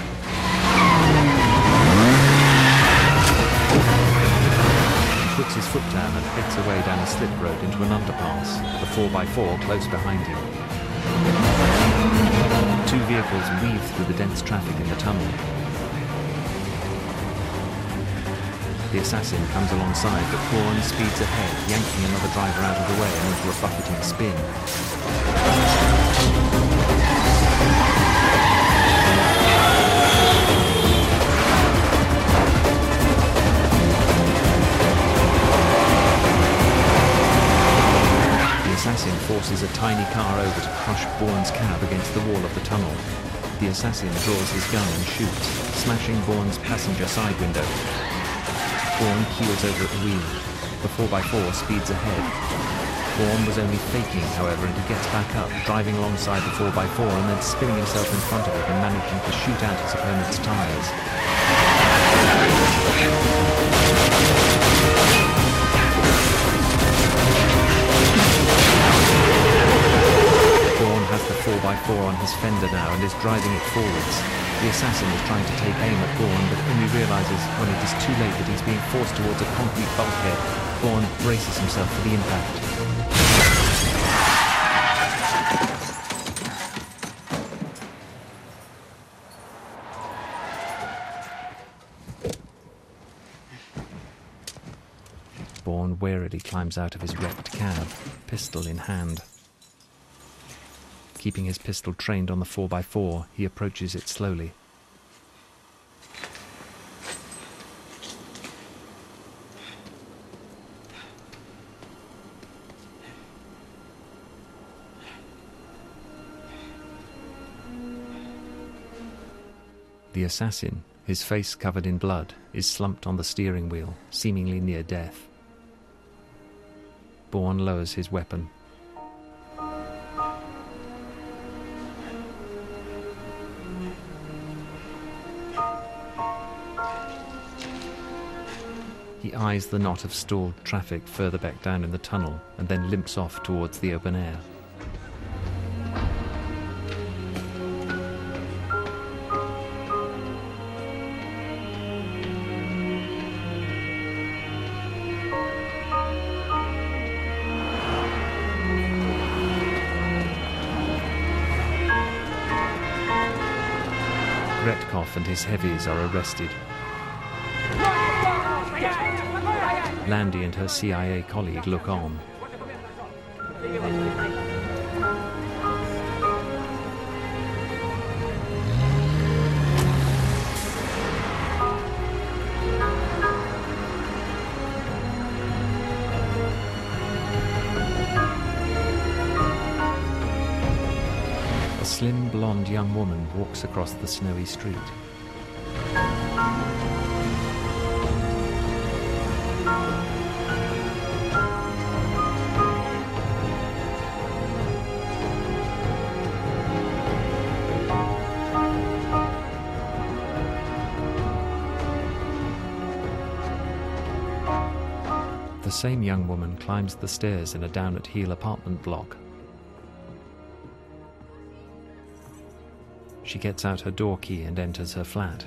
He puts his foot down and heads away down a slip road into an underpass, the four by four close behind him. Two vehicles weave through the dense traffic in the tunnel. The assassin comes alongside, but Bourne speeds ahead, yanking another driver out of the way and into a buffeting spin. The assassin forces a tiny car over to crush Bourne's cab against the wall of the tunnel. The assassin draws his gun and shoots, smashing Bourne's passenger side window. Bourne keels over at the wheel. The four by four speeds ahead. Bourne was only faking, however, and he gets back up, driving alongside the four by four and then spinning himself in front of it and managing to shoot out his opponent's tyres. Bourne has the four by four on his fender now and is driving it forwards. The assassin is trying to take aim at Bourne, but only realizes when it is too late that he's being forced towards a concrete bulkhead. Bourne braces himself for the impact. Bourne warily climbs out of his wrecked cab, pistol in hand. Keeping his pistol trained on the four by four, he approaches it slowly. The assassin, his face covered in blood, is slumped on the steering wheel, seemingly near death. Bourne lowers his weapon. He eyes the knot of stalled traffic further back down in the tunnel and then limps off towards the open air. Gretkov and his heavies are arrested. Landy and her C I A colleague look on. A slim, blonde young woman walks across the snowy street. The same young woman climbs the stairs in a down-at-heel apartment block. She gets out her door key and enters her flat.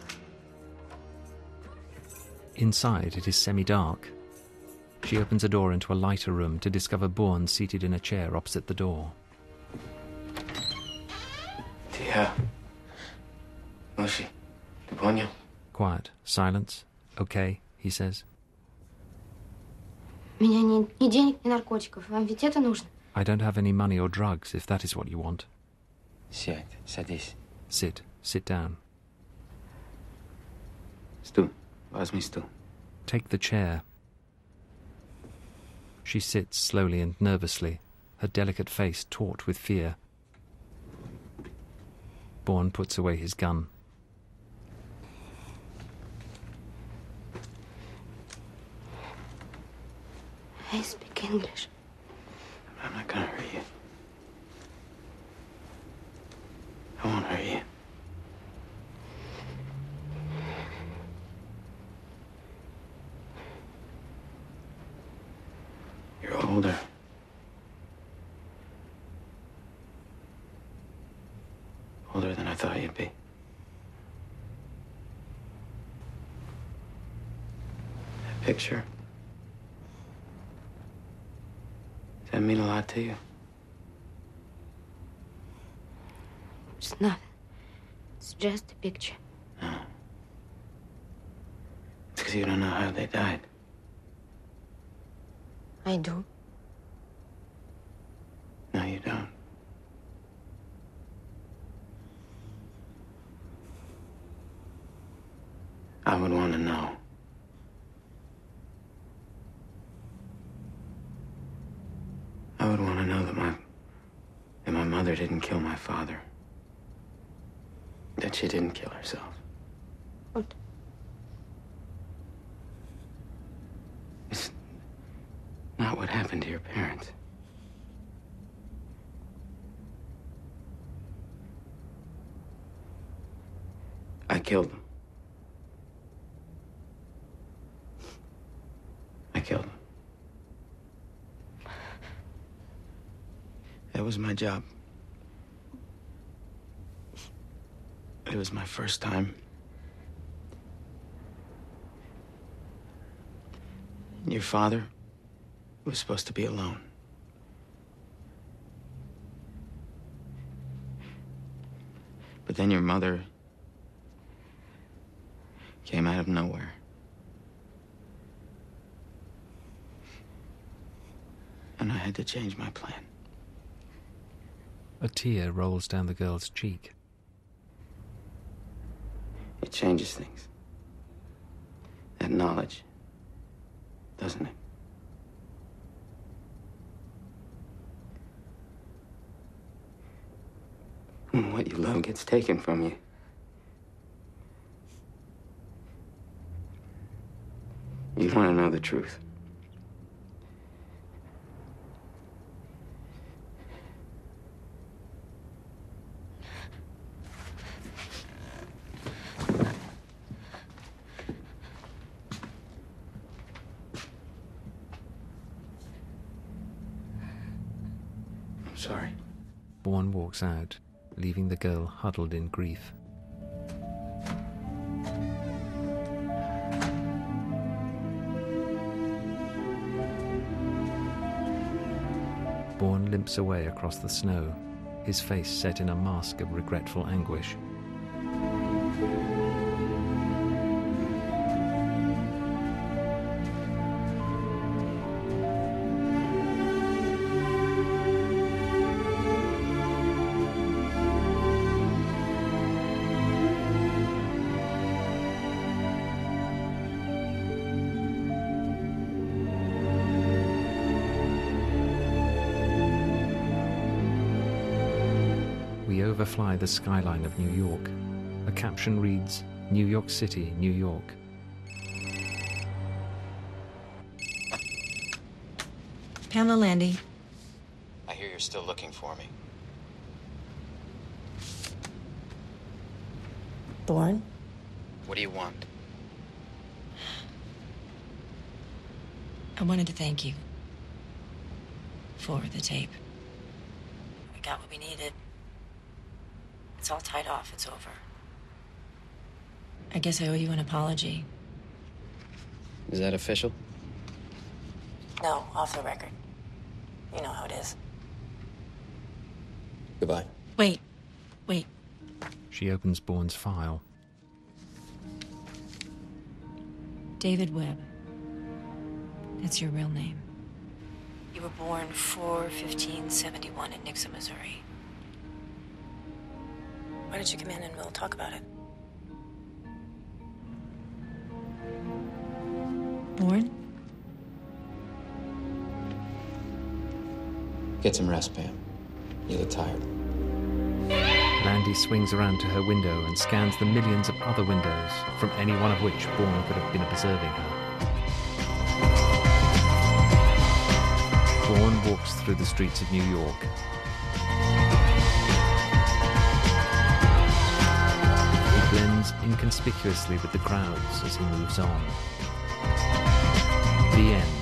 Inside, it is semi-dark. She opens a door into a lighter room to discover Bourne seated in a chair opposite the door. Tia. Moshi. Ты понял? Quiet. Silence. Okay, he says. У меня ни, ни денег, ни наркотиков. Вам ведь это нужно? I don't have any money or drugs, if that is what you want. Сядь, садись. Sit. Sit down. Стул. Возьми стул. Take the chair. She sits slowly and nervously, her delicate face taut with fear. Bourne puts away his gun. I speak English. I'm not gonna hurt you. I won't hurt you. You're older. Older than I thought you'd be. That picture. Does that mean a lot to you? It's nothing. It's just a picture. No. It's because you don't know how they died. I do. No, you don't. I would want to know. I would want to know that my that my mother didn't kill my father. That she didn't kill herself. What? It's not what happened to your parents. I killed them. I killed them. That was my job. It was my first time. Your father was supposed to be alone. But then your mother came out of nowhere. And I had to change my plan. A tear rolls down the girl's cheek. It changes things. That knowledge, doesn't it? When what you love gets taken from you, you want to know the truth. sorry. Bourne walks out, leaving the girl huddled in grief. Bourne limps away across the snow, his face set in a mask of regretful anguish. We overfly the skyline of New York. A caption reads, New York City, New York. Pamela Landy. I hear you're still looking for me. Bourne? What do you want? I wanted to thank you for the tape. We got what we needed. It's all tied off. It's over. I guess I owe you an apology. Is that official? No, off the record. You know how it is. Goodbye. Wait. Wait. She opens Bourne's file. David Webb. That's your real name. You were born four fifteen seventy-one in Nixa, Missouri. Why don't you come in and we'll talk about it? Bourne? Get some rest, Pam. You look tired. Landy swings around to her window and scans the millions of other windows, from any one of which Bourne could have been observing her. Bourne walks through the streets of New York. He blends inconspicuously with the crowds as he moves on. The end.